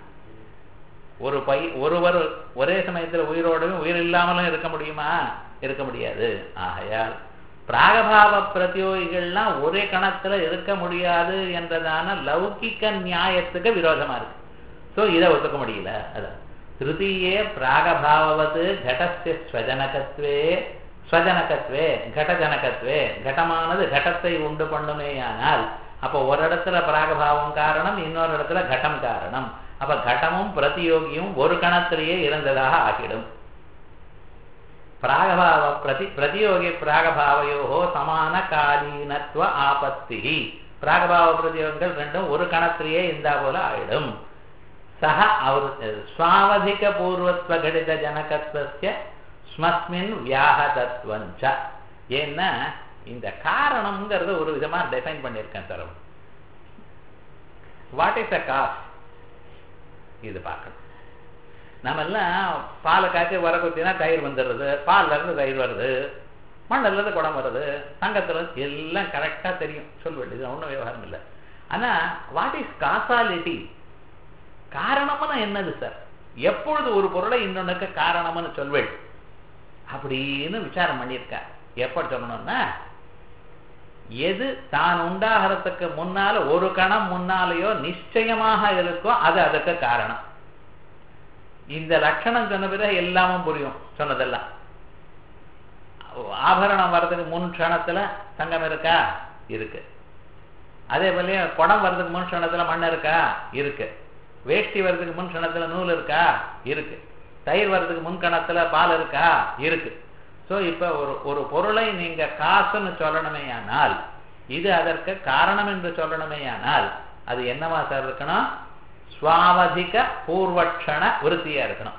ஒருவர் ஒரே சமயத்துல உயிரோடும் உயிர் இல்லாமலும் இருக்க முடியுமா? இருக்க முடியாது. ஆகையால் பிராகபாவ பிரதியோகிகள்லாம் ஒரே கணத்துல இருக்க முடியாது என்றதான லௌகிக்க நியாயத்துக்கு விரோதமா இருக்கு. சோ இதை ஒத்துக்க முடியல. அதான் திருத்தீயே பிராகபாவது கடஸ்ய ஸ்வஜனகத்வே ஸ்வஜனகத்வே கடஜனகத்வே. கடமானது கடத்தை உண்டு பண்ணுமேயானால் அப்ப ஒரு இடத்துல பிராகபாவம் காரணம், இன்னொரு இடத்துல கடம் காரணம். அப்ப கடமும் பிரதியோகியும் ஒரு கணத்திலேயே இருந்ததாக ஆகிடும். பிராகபாவ பிரதியோகி பிராகபாவையோ சமான காலீனத்துவ ஆபத்தி. பிராகபாவ பிரதியோகங்கள் ரெண்டும் ஒரு கணத்திலேயே இந்த போல ஆயிடும். சக அவர் ஸ்வாவதிக பூர்வத்வ கடித ஜனகத்வஸ்ய ஸ்மஸ்மின் வியாஹதத்வஞ்ச. ஏன்னா இந்த காரணம்ங்கிறது ஒரு விதமா டிஃபைன் பண்ணியிருக்கேன் sir. What is a cause? இது பார்க்கணும். நம்ம எல்லாம் பாலை காய்ச்சி வர குத்தினா தயிர் வந்துடுறது, பால்ல இருந்து தயிர் வருது, மண்ணில இருந்து குடம் வருது, தங்கத்துல எல்லாம் கரெக்டா தெரியும், சொல்ல வேண்டியது ஒன்றும் விவகாரம் இல்லை. ஆனா வாட் இஸ் காசாலிட்டி? காரணம்னா என்னது சார்? எப்பொழுது ஒரு பொருளை இன்னொன்னுக்கு காரணம்னு சொல்வேன் அப்படின்னு விசாரம் பண்ணியிருக்கார். எப்படி சொல்லணும்னா, எது தான் உண்டாகிறதுக்கு முன்னால ஒரு கணம் முன்னாலேயோ நிச்சயமாக இருக்கோ அது அதுக்கு காரணம். இந்த லட்சணம் சொன்ன பிறகு எல்லாமும் புரியும் சொன்னதெல்லாம். ஆபரணம் வர்றதுக்கு முன் க்ஷணத்துல தங்கம் இருக்கா? இருக்கு. அதே போல குடம் வர்றதுக்கு முன் க்ஷணத்துல மண் இருக்கா? இருக்கு. வேஷ்டி வர்றதுக்கு முன் க்ஷணத்துல நூல் இருக்கா? இருக்கு. தயிர் வர்றதுக்கு முன் கணத்துல பால் இருக்கா? இருக்கு. சோ இப்ப ஒரு பொருளை நீங்க காசுன்னு சொல்லணுமேயானால், இது அதற்கு காரணம் என்று சொல்லணுமேயானால் அது என்னவா சார் இருக்கணும்? ஸ்வாவதிக பூர்வக்ஷண விருத்தியா இருக்கணும்.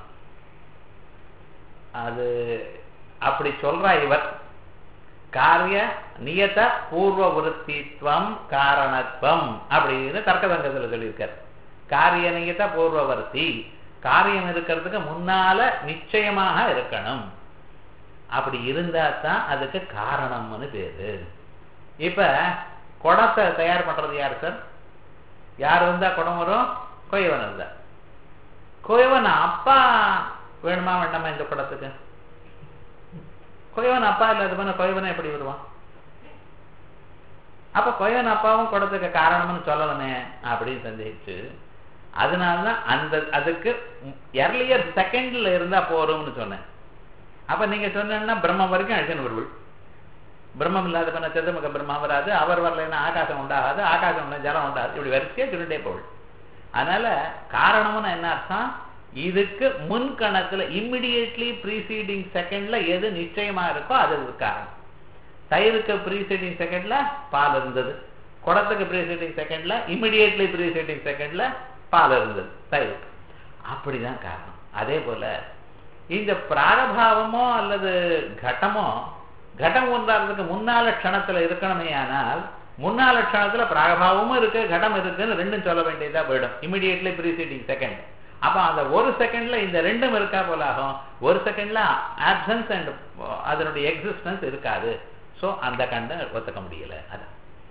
அது அப்படி சொல்றா இவர். காரிய நியத பூர்வ விருத்தித்வம் காரணத்துவம் அப்படின்னு தர்க்கதங்கத்துல சொல்லியிருக்கார். காரிய நியத பூர்வவர்த்தி, காரியம் இருக்கிறதுக்கு முன்னால நிச்சயமாக இருக்கணும். அப்படி இருந்தா தான் அதுக்கு காரணம்னு பேரு. இப்ப குடத்தை தயார் பண்றது யாரு சார்? யார் இருந்தா குடம் வரும்? கோயவன் இருந்தா. கோயவன் அப்பா வேணுமா வேண்டாமா இந்த குடத்துக்கு? கோயவன் அப்பா இல்லாத கோயவனை எப்படி வருவான்? அப்ப கொயன் அப்பாவும் குடத்துக்கு காரணம்னு சொல்லணுமே அப்படின்னு சந்தேகிச்சு, அதனாலதான் அந்த அதுக்கு எர்லியர் செகண்ட்ல இருந்தா போறோம்னு சொன்னேன். அப்ப நீங்க சொன்னா பிரம்மம் வரைக்கும் அழிச்சன் வருவள். பிரம்மம் இல்லாத பண்ண சதுர்முக பிரம்மா வராது, அவர் வரலன்னா ஆகாசம் உண்டாகாது, ஆகாசம் உண்டா ஜலம் உண்டாது, இப்படி வரிசையா சொல்லிட்டே போவள். அதனால காரணம்னு என்ன அர்த்தம், இதுக்கு முன் கணக்குல இம்மிடியேட்லி ப்ரீசீடிங் செகண்ட்ல எது நிச்சயமா இருக்கோ அது காரணம். தயிருக்கு ப்ரீசீடிங் செகண்ட்ல பால் இருந்தது, குடத்துக்கு ப்ரீசீடிங் செகண்ட்ல இம்மிடியேட்லி ப்ரீசீடிங் செகண்ட்ல பால் இருந்தது தயிருக்கு. அப்படிதான் காரணம். அதே போல இந்த பிராரபாவமோ அல்லது கடமோ, கடம் ஒன்றாகிறதுக்கு முன்னால க்ஷணத்துல இருக்கணுமே, ஆனால் முன்னால க்ஷணத்துல பிராரபாவமும் இருக்கு கடம் இருக்குன்னு ரெண்டும் சொல்ல வேண்டியதா போயிடும், இமிடியேட்லி ப்ரீசீடிங் செகண்ட். அப்ப அந்த ஒரு செகண்ட்ல இந்த ரெண்டும் இருக்கா போல ஆகும், ஒரு செகண்ட்ல ஆப்சன்ஸ் அண்ட் அதனுடைய எக்ஸிஸ்டன்ஸ் இருக்காது. சோ அந்த கண்ட ஒத்துக்க முடியல. அதான்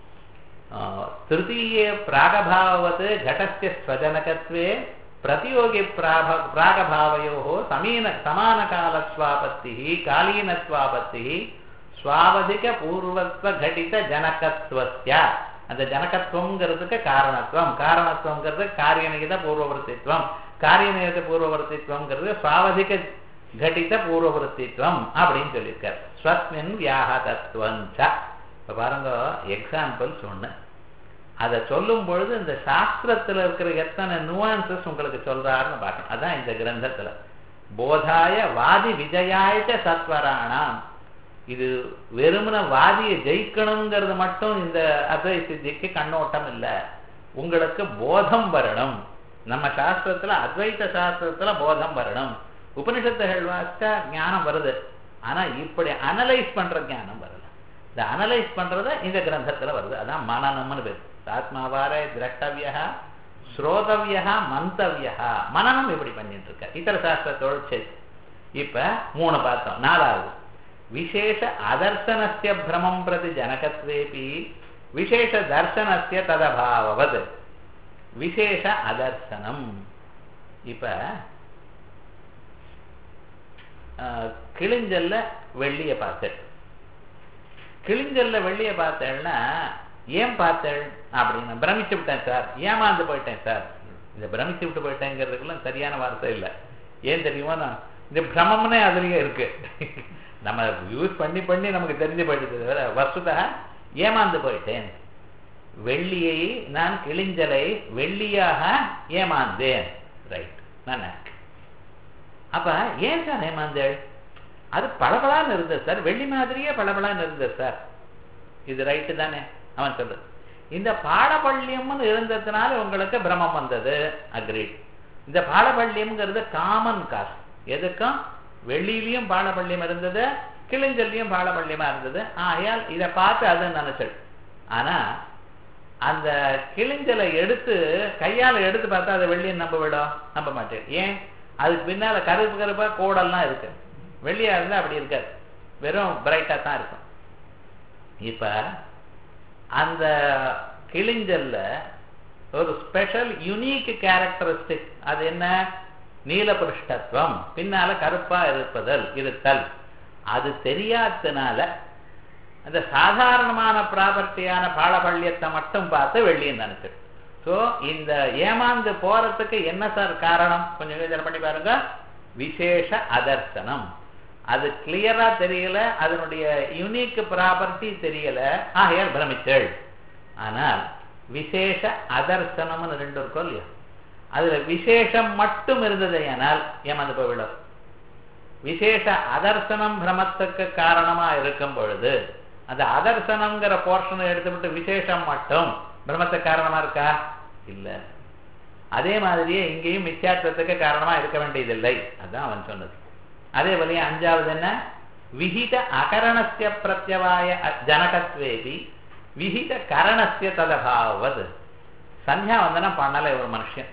திருத்தீய பிராகபாவத்து கடஸ்ய ஸ்வஜனகத்வே பிரதியோகி பிராகபாவயோ சமான காலஸ்வாபத்தி காலீனஸ்வாபத்தி ஸ்வாவதிக பூர்வத்வ கடித ஜனகத்வஸ்ய. அந்த ஜனகத்துவங்கிறதுக்கு காரணத்துவம், காரணத்துவங்கிறது காரியநிகித பூர்வவர்த்தித்வம், காரியநிகித பூர்வவர்த்தித்வங்கிறது ஸ்வாவதிக கடித பூர்வவர்த்தித்வம் அப்படின்னு சொல்லியிருக்கார். ஸ்வஸ்மின் வியாஹதத்வம் ச. இப்ப பாருங்க, எக்ஸாம்பிள் சொன்ன அதை சொல்லும் பொழுது இந்த சாஸ்திரத்துல இருக்கிற எத்தனை நுவான்சஸ் உங்களுக்கு சொல்றாருன்னு பார்க்கணும். அதான் இந்த கிரந்தத்துல போதாய வாதி விஜயாயிட்ட சத்வராணாம். இது வெறுமன வாதியை ஜெயிக்கணுங்கிறது மட்டும் இந்த அத்வைத சித்திக்கு கண்ணோட்டம் இல்லை, உங்களுக்கு போதம் வரணும். நம்ம சாஸ்திரத்துல அத்வைத சாஸ்திரத்துல போதம் வரணும். உபனிஷத்துகள் வாசிச்சா ஞானம் வருது, ஆனா இப்படி அனலைஸ் பண்ற ஞானம் வரல. இந்த அனலைஸ் பண்றத இந்த கிரந்தத்துல வருது. அதான் மனனம்னு பேர். ஆத்மாவார திரஷ்டவியா ஸ்ரோதவியா மந்தவியா. மனனம் இப்படி பண்ணிட்டு இருக்க இதர சாஸ்திரத்தோடு சரி. இப்ப 3 பார்த்தோம். 4வது விசேஷ அதர்சனஸ்ய பிரமம் பிரதி ஜனகத்வேபி விசேஷ தர்சனஸ்ய ததபாவது. விசேஷ அதர்சனம். இப்ப கிழிஞ்சல்ல வெள்ளிய பார்த்தேன். கிழிஞ்சல்ல வெள்ளிய பார்த்தேன்னா ஏன் பார்த்தேன் அப்படின்னு பிரமிச்சு விட்டேன் சார், ஏமாந்து போயிட்டேன் சார். இந்த பிரமிச்சு விட்டு போயிட்டேங்கிறதுக்குலாம் சரியான வார்த்தை இல்லை. ஏன் தெரியுமா, இந்த பிரமம்னே அதுலயே இருக்கு. நம்ம யூஸ் பண்ணி பண்ணி நமக்கு தெரிஞ்சு போயிடுது. வஸ்துதா ஏமாந்து போயிட்டேன். வெள்ளியை நான் கிழிஞ்சலை வெள்ளியாக ஏமாந்தேன். ரைட். நான் அப்ப ஏன் சார் ஏமாந்தேன்? அது பளபளான்னு இருந்தது சார், வெள்ளி மாதிரியே பளபளான்னு இருந்தது சார். இது ரைட்டு தானே? அவன் சொல்றது இந்த பாடபள்ளியம்னு இருந்ததுனால உங்களுக்கு பிரமம் வந்தது. அக்ரீட். இந்த பாடபள்ளியம்ங்கிறது காமன் காசு. எதுக்கும் வெள்ளியிலையும் பாடபள்ளியம் இருந்தது, கிழிஞ்சல்லையும் பாடபள்ளியமா இருந்தது. ஆகையால் இதை பார்த்து அதை நினைச்சது. ஆனா அந்த கிழிஞ்சலை எடுத்து கையால எடுத்து பார்த்தா அதை வெள்ளியை நம்ப மாட்டேன். ஏன்? அதுக்கு பின்னால கருப்பு கருப்பா கோடெல்லாம் இருக்கு. வெள்ளியா இருந்தா அப்படி இருக்காது, வெறும் பிரைட்டா தான் இருக்கும். இப்ப அந்த கிழிஞ்சல்ல ஒரு ஸ்பெஷல் யூனிக் கேரக்டரிஸ்டிக். அது என்ன? நீலபிருஷ்டத்துவம், பின்னால கருப்பா இருத்தல். அது தெரியாதனால அந்த சாதாரணமான ப்ராப்பர்ட்டியான பாலபள்ளியத்தை மட்டும் பார்த்து வெள்ளின்னு நினைச்சு. ஸோ இந்த ஏமாந்து போறதுக்கு என்ன சார் காரணம்? கொஞ்சம் யோசனை பண்ணி பாருங்க. விசேஷ அதர்சனம். அது கிளியரா தெரியல, அதனுடைய யூனிக் ப்ராப்பர்ட்டி தெரியல, ஆகையால் பிரமித்தல். ஆனால் விசேஷ அதர்சனம்னு 2 இருக்கும் இல்லையா, அதுல விசேஷம் மட்டும் இருந்தது ஆனால் ஏமாந்து போய்விடும். விசேஷ அதர்சனம் பிரமத்துக்கு காரணமா இருக்கும் பொழுது அந்த அதர்சனம்ங்கிற போர்ஷனை எடுத்துவிட்டு விசேஷம் மட்டும் பிரமத்துக்கு காரணமா இருக்கா? இல்ல. அதே மாதிரியே இங்கேயும் மித்யாத்வத்துக்கு காரணமா இருக்க வேண்டியதில்லை. அதான் அவன் சொன்னது. அதே போல 5வது என்ன? விஹித அகரணஸ்ய பிரத்யவாய ஜனகத்வேபி விஹித கரணஸ்ய ததபாவது. சந்தியாவந்தனம் பண்ணல ஒரு மனுஷன்,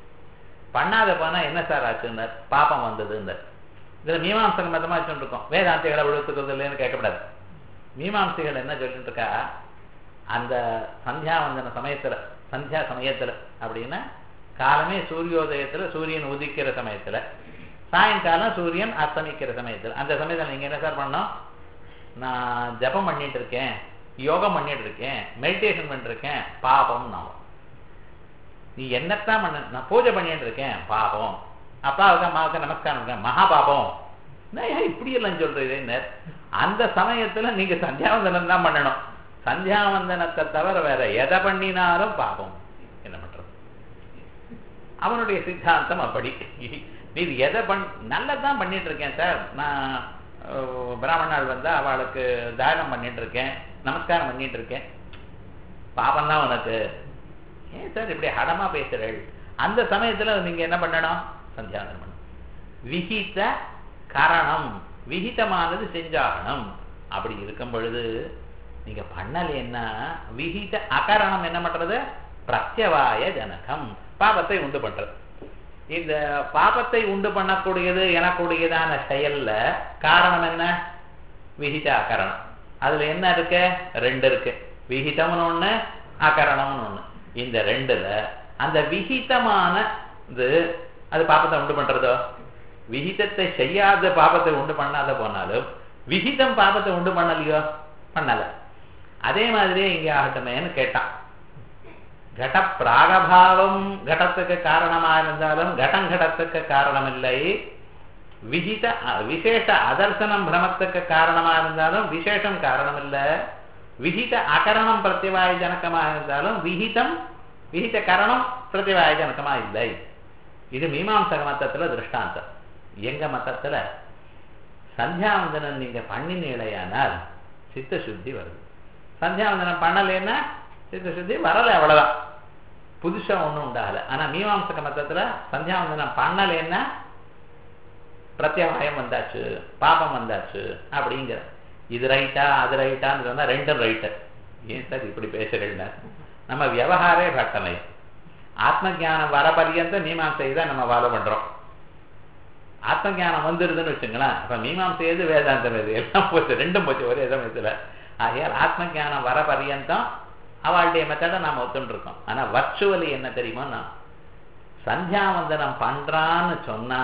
பண்ணாத போனா என்ன சார் ஆச்சுன்னு பாப்பம் வந்ததுன்னு. இதுல மீமாம்சக மதமா சொல்லிருக்கோம். வேதாந்திகளை விழுத்துக்கிறது இல்லைன்னு கேட்கக்கூடாது. மீமாம்சிகள் என்ன சொல்லிட்டு இருக்கா, அந்த சந்தியாவந்தன சமயத்துல, சந்தியா சமயத்துல அப்படின்னா காலமே சூரியோதயத்துல சூரியன் உதிக்கிற சமயத்துல, சாயங்காலம் சூரியன் அஸ்தமிக்கிற சமயத்துல, அந்த சமயத்துல நீங்க என்ன சார் பண்ணணும்? நான் ஜபம் பண்ணிட்டு இருக்கேன், யோகம் பண்ணிட்டு இருக்கேன், மெடிடேஷன் பண்ணிட்டு இருக்கேன், பாபம் நான். நீ என்னத்தான் பண்ண, நான் பூஜை பண்ணிட்டு இருக்கேன், பாபம். அப்பாவுக்கு அம்மாவுக்கு நமஸ்காரம் இருக்கேன், மகா பாபம். இப்படி எல்லாம் சொல்றீங்க. அந்த சமயத்துல நீங்க சந்தியாவந்தனம் தான் பண்ணணும். சந்தியாவந்தனத்தை தவிர வேற எதை பண்ணினாலும் பாபம். என்ன பண்றது? அவனுடைய சித்தாந்தம் அப்படி. நீ எதை நல்லதான் பண்ணிட்டு இருக்கேன் சார், நான் பிராமணால் வந்தா அவளுக்கு தானம் பண்ணிட்டு இருக்கேன், நமஸ்காரம் பண்ணிட்டு இருக்கேன், பாபம் தான் உனக்கு. ஏன் சார் இப்படி ஹடமா பேசுறேள்? அந்த சமயத்துல நீங்க என்ன பண்ணணும்? சந்தியாவந்தனம் பண்ணணும். விஹித கரணம், விஹிதமானது செஞ்சாகணும். அப்படி இருக்கும் பொழுது நீங்க பண்ணலைன்னா விஹித அகரணம் என்ன பண்றது? பிரத்யவாய ஜனகம், பாபத்தை உண்டு பண்றது. இந்த பாபத்தை உண்டு பண்ணக்கூடியது எனக்கூடியதான செயல்ல காரணம் என்ன? விஹித அகரணம். அதுல என்ன இருக்கு? ரெண்டு இருக்கு. விஹிதம்னு ஒண்ணு, அகரணம்னு ஒண்ணு. இந்த ரெண்டுல அந்த விஹிதமான அது பாபத்தை உண்டு பண்றதோ? விஹிதத்தை செய்யாத பாபத்தை உண்டு பண்ணாத போனாலும் விஹிதம் பாபத்தை உண்டு பண்ணலையோ? பண்ணல. அதே மாதிரியே இங்க ஆகட்டுமேன்னு கேட்டான். கட பிராகபாவம் கடத்துக்கு காரணமா இருந்தாலும் கடம் கடத்துக்கு காரணம் இல்லை. விஹித விசேஷ அதர்சனம் பிரமத்துக்கு காரணமா இருந்தாலும் விசேஷம் காரணம் இல்லை. விஹித அகரணம் பிரத்யவாய ஜனகமா இருந்தாலும் விஹித கரணம் பிரத்யவாய ஜனகமா இல்லை. இது மீமாம்சக மத்தத்துல திருஷ்டாந்தம். எங்க மத்தத்துல சந்தியாவந்தனம் நீங்க பண்ணினீழையானால் சித்த சுத்தி வருது. சந்தியாவந்தனம் பண்ணலைன்னா சித்த சுத்தி வரல, அவ்வளவுதான். புதுசா ஒண்ணும் உண்டாகல. ஆனா மீமாம்சக மத்தத்துல சந்தியாவந்தனம் பண்ணலைன்னா பிரத்யவாயம் வந்தாச்சு, பாபம் வந்தாச்சு அப்படிங்கிற. இது ரைட்டா அது ரைட்டான்னு சொன்னா ரெண்டும் ரைட்டு. ஏன் சார் இப்படி பேசுறேன்னா நம்ம விவகாரே கட்டணை. ஆத்ம ஜானம் வர பரியந்த மீமாம்சை தான் நம்ம ஃபாலோ பண்றோம். ஆத்ம ஜானம் வந்துருதுன்னு வச்சுங்களேன், இப்ப மீமாம்சை எது வேதாந்தம் எது எல்லாம் போச்சு, ரெண்டும் போச்சு ஒரே சமயத்துல. ஆகையால் ஆத்ம ஜானம் வர பரியந்தம் அவளுடைய மெத்தடை நாம ஒத்துட்டு இருக்கோம். ஆனா வர்ச்சுவலி என்ன தெரியுமா, நான் சந்தியாவந்தனம் பண்றான்னு சொன்னா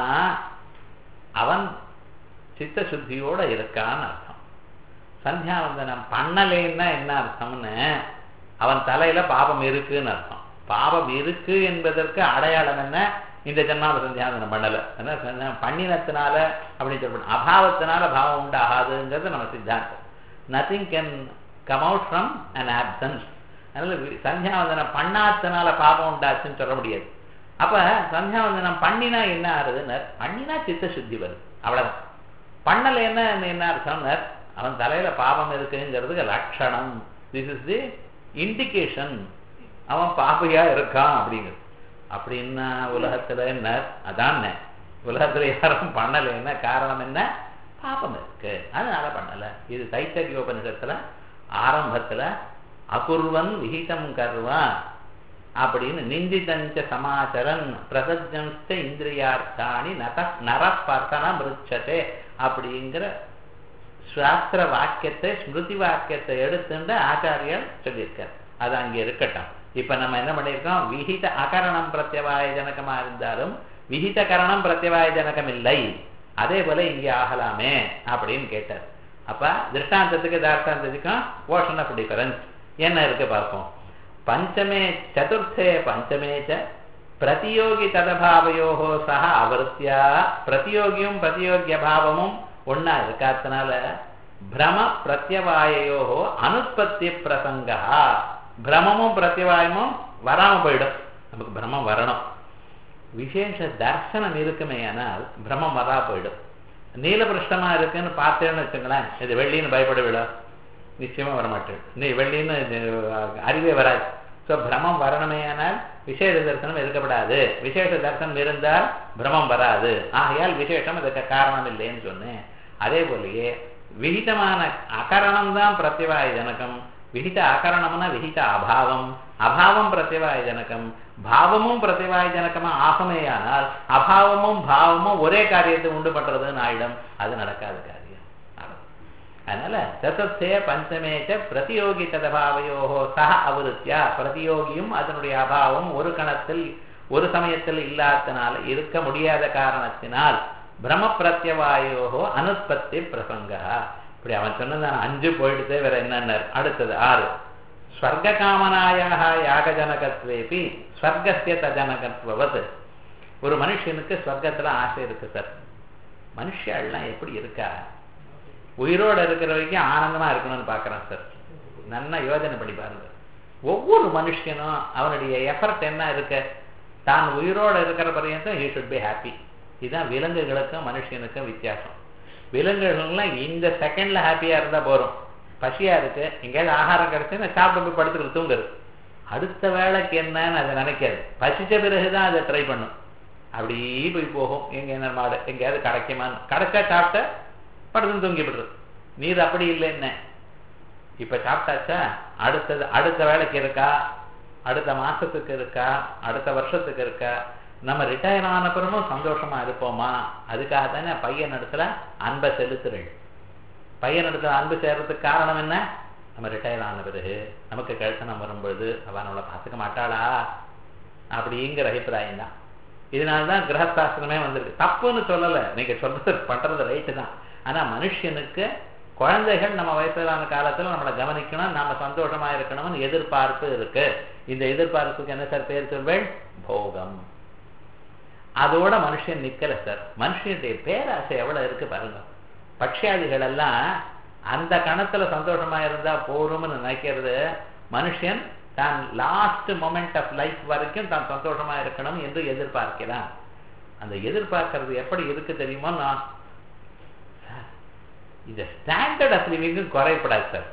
அவன் சித்த சுத்தியோட இருக்கான்னு அர்த்தம். சந்தியாவந்தனம் பண்ணலைன்னா என்ன அர்த்தம்னு, அவன் தலையில பாபம் இருக்குன்னு அர்த்தம். பாபம் இருக்கு என்பதற்கு அடையாளம் என்ன? இந்த ஜென்மாவை சந்தியாவந்தனம் பண்ணல, பண்ணினத்தினால அப்படின்னு சொல்ல, அபாவத்தினால பாவம் உண்டாகாதுங்கிறது நம்ம சித்தாந்தம். Nothing can come out from an absence. அதனால சந்தியாவந்தனம் பண்ணாதனால பாபம் உண்டாச்சுன்னு சொல்ல முடியாது. அப்ப சந்தியாவந்தனம் பண்ணினா என்ன ஆறுதுன்னு, பண்ணினா சித்த சுத்தி வருது, அவ்வளவுதான். பண்ணல என்ன அர்த்தம்? அவன் தலையில பாபம் இருக்குங்கிறதுக்கு லட்சணம். திஸ் இஸ் தி இண்டிகேஷன் அவன் பாபையா இருக்கான் அப்படிங்கிறது. அப்படின்னா உலகத்துல என்ன அதான், உலகத்துல யாரும் பண்ணல, என்ன காரணம்? என்ன பாபம் இருக்கு, அதனால பண்ணல. இது தைத்தரியோபனிஷத்துல ஆரம்பத்துல அகுர்வன் விஹிதம் கர்வன் அப்படின்னு நிந்திதஞ்ச சமாச்சரன் பிரசஜன்ஸ்த இந்திரியார்த்தானி நரப்பர்த்தனம் ருச்சதே அப்படிங்கிற சாஸ்திர வாக்கியத்தை ஸ்மிருதி வாக்கியத்தை எடுத்துட்டு ஆச்சாரியர் சொல்லியிருக்கார். அது அங்கே இருக்கட்டும். இப்ப நம்ம என்ன பண்ணியிருக்கோம்? விஹித அகரணம் பிரத்யவாய ஜனகமா இருந்தாலும் விஹித கரணம் பிரத்யவாய ஜனகம் இல்லை, அதே போல இங்கே ஆகலாமே அப்படின்னு கேட்டார். அப்ப திருஷ்டாந்தத்துக்கு தாஷ்டாந்தத்துக்கும் ஓஷன் ஆஃப் டிஃபரன்ஸ் என்ன இருக்கு பார்ப்போம். பஞ்சமே சதுர்த்தே பஞ்சமேச்ச பிரதியோகி ததபாவையோகோ சக அவருத்தியா, பிரதியோகியும் பிரதியோகிய பாவமும் ஒன்னா இருக்காதனால பிரம பிரத்யவாயோகோ அனுற்பத்தி பிரசங்கா, பிரமமும் பிரத்யவாயமும் வராம போயிடும். நமக்கு பிரமம் வரணும், விசேஷ தர்சனம் இருக்குமே, ஆனால் பிரமம் வரா போயிடும். நீலபிருஷ்டமா இருக்குன்னு பார்த்தேன்னு வச்சுங்களேன், இது வெள்ளின்னு பயப்பட விடும், நிச்சயமா வரமாட்டேன். நீ வெள்ளின்னு அறிவே வராது. ஸோ பிரமம் வரணுமே, ஆனால் விசேஷ தரிசனம் இருக்கப்படாது. விசேஷ தரிசனம் இருந்தால் பிரமம் வராது. ஆகையால் விசேஷம் அதுக்கு காரணம் இல்லைன்னு சொன்னேன். அதே போலயே விஹிதமான அகரணம் தான் பிரத்யவாய ஜனகம். விஹித அகரணம்னா விஹித அபாவம், அபாவம் பிரத்யவாய ஜனகம். பாவமும் பிரத்யவாய ஜனகமா ஆகமேயானால் அபாவமும் பாவமும் ஒரே காரியத்தை உண்டு பண்றதுன்னு ஆயிடும். அது நடக்காத காரியம். அதனால சசத்தே பஞ்சமேச்ச பிரதியோகி ததபாவையோகோ சக அவருத்தியா, பிரதியோகியும் அதனுடைய அபாவம் ஒரு கணத்தில் ஒரு சமயத்தில் இல்லாதனால இருக்க முடியாத காரணத்தினால் பிரம பிரத்யவாயோகோ அனுற்பத்தி பிரசங்கா, இப்படி அவன் சொன்னதான் 5 போயிடுதே, வேற என்னன்னார். அடுத்தது 6. ஸ்வர்க காமனாயாக யாகஜனகத்வேபி ஸ்வர்கஸ்ய தஜனகத்வவத். ஒரு மனுஷனுக்கு ஸ்வர்க்கத்துல ஆசை இருக்கு சார். மனுஷெல்லாம் எப்படி இருக்கா, உயிரோடு இருக்கிற வரைக்கும் ஆனந்தமா இருக்கணும்னு பாக்குறான் சார். நல்லா யோஜனை பண்ணி பாருங்க. ஒவ்வொரு மனுஷனும் அவனுடைய எஃபர்ட் என்ன இருக்கு, தான் உயிரோடு இருக்கிற பர்யந்தம் he should be happy. இதுதான் விலங்குகளுக்கும் மனுஷனுக்கும் வித்தியாசம். விலங்குகள்லாம் இந்த செகண்ட்ல ஹாப்பியா இருந்தா போறோம். பசியா இருக்கு, எங்கேயாவது ஆகாரம் கிடைச்சுன்னா சாப்பிட்டு போய் படுத்துக்கிட்டு தூங்குறது. அடுத்த வேலைக்கு என்னன்னு அதை நினைக்காது. பசிச்ச பிறகுதான் அதை ட்ரை பண்ணும். அப்படி போய் போகும், எங்க என்ன மாடு எங்கேயாவது கிடைக்குமான்னு, கிடைச்சா சாப்பிட்ட படுத்து தூங்கி விடுறது. நீர் அப்படி இல்லை. என்ன இப்ப சாப்பிட்டாச்சா, அடுத்தது அடுத்த வேலைக்கு இருக்கா, அடுத்த மாசத்துக்கு இருக்கா, அடுத்த வருஷத்துக்கு இருக்கா, நம்ம ரிட்டையர் ஆனப்புறமும் சந்தோஷமா இருப்போமா? அதுக்காக தானே பையன் இடத்துல அன்பை செலுத்துறேன். பையன் இடத்துல அன்பு சேர்றதுக்கு காரணம் என்ன? நம்ம ரிட்டையர் ஆன பிறகு நமக்கு கழுத்தனம் வரும்பொழுது அவன் நம்மளை பார்த்துக்க மாட்டாளா அப்படிங்கிற அபிப்பிராயம் தான். இதனால்தான் கிரகஸ்தாசிரமே வந்திருக்கு. தப்புன்னு சொல்லலை, நீங்க சொல்றது பண்றது ரைட்டு தான். ஆனா மனுஷனுக்கு குழந்தைகள் நம்ம வயசான காலத்துல நம்மளை கவனிக்கணும், நாம சந்தோஷமா இருக்கணும்னு எதிர்பார்ப்பு இருக்கு. இந்த எதிர்பார்ப்புக்கு என்ன சார் பேர் சொல்வேன்? போகம். அதோட மனுஷன் நிக்கல சார். மனுஷனுடைய பேராசை எவ்வளவு இருக்கு பாருங்க. பட்சியாதிகள் எல்லாம் அந்த கணத்துல சந்தோஷமா இருந்தா போரும்னு நினைக்கிறது. மனுஷன் தான் லாஸ்ட் மொமெண்ட் ஆஃப் லைஃப் வரைக்கும் தான் சந்தோஷமா இருக்கணும் என்று எதிர்பார்க்கிறான். அந்த எதிர்பார்க்கறது எப்படி இருக்கு தெரியுமோ? நான் இந்த ஸ்டாண்டர்ட் ஆஃப் லிவிங்கும் குறைப்படாது சார்.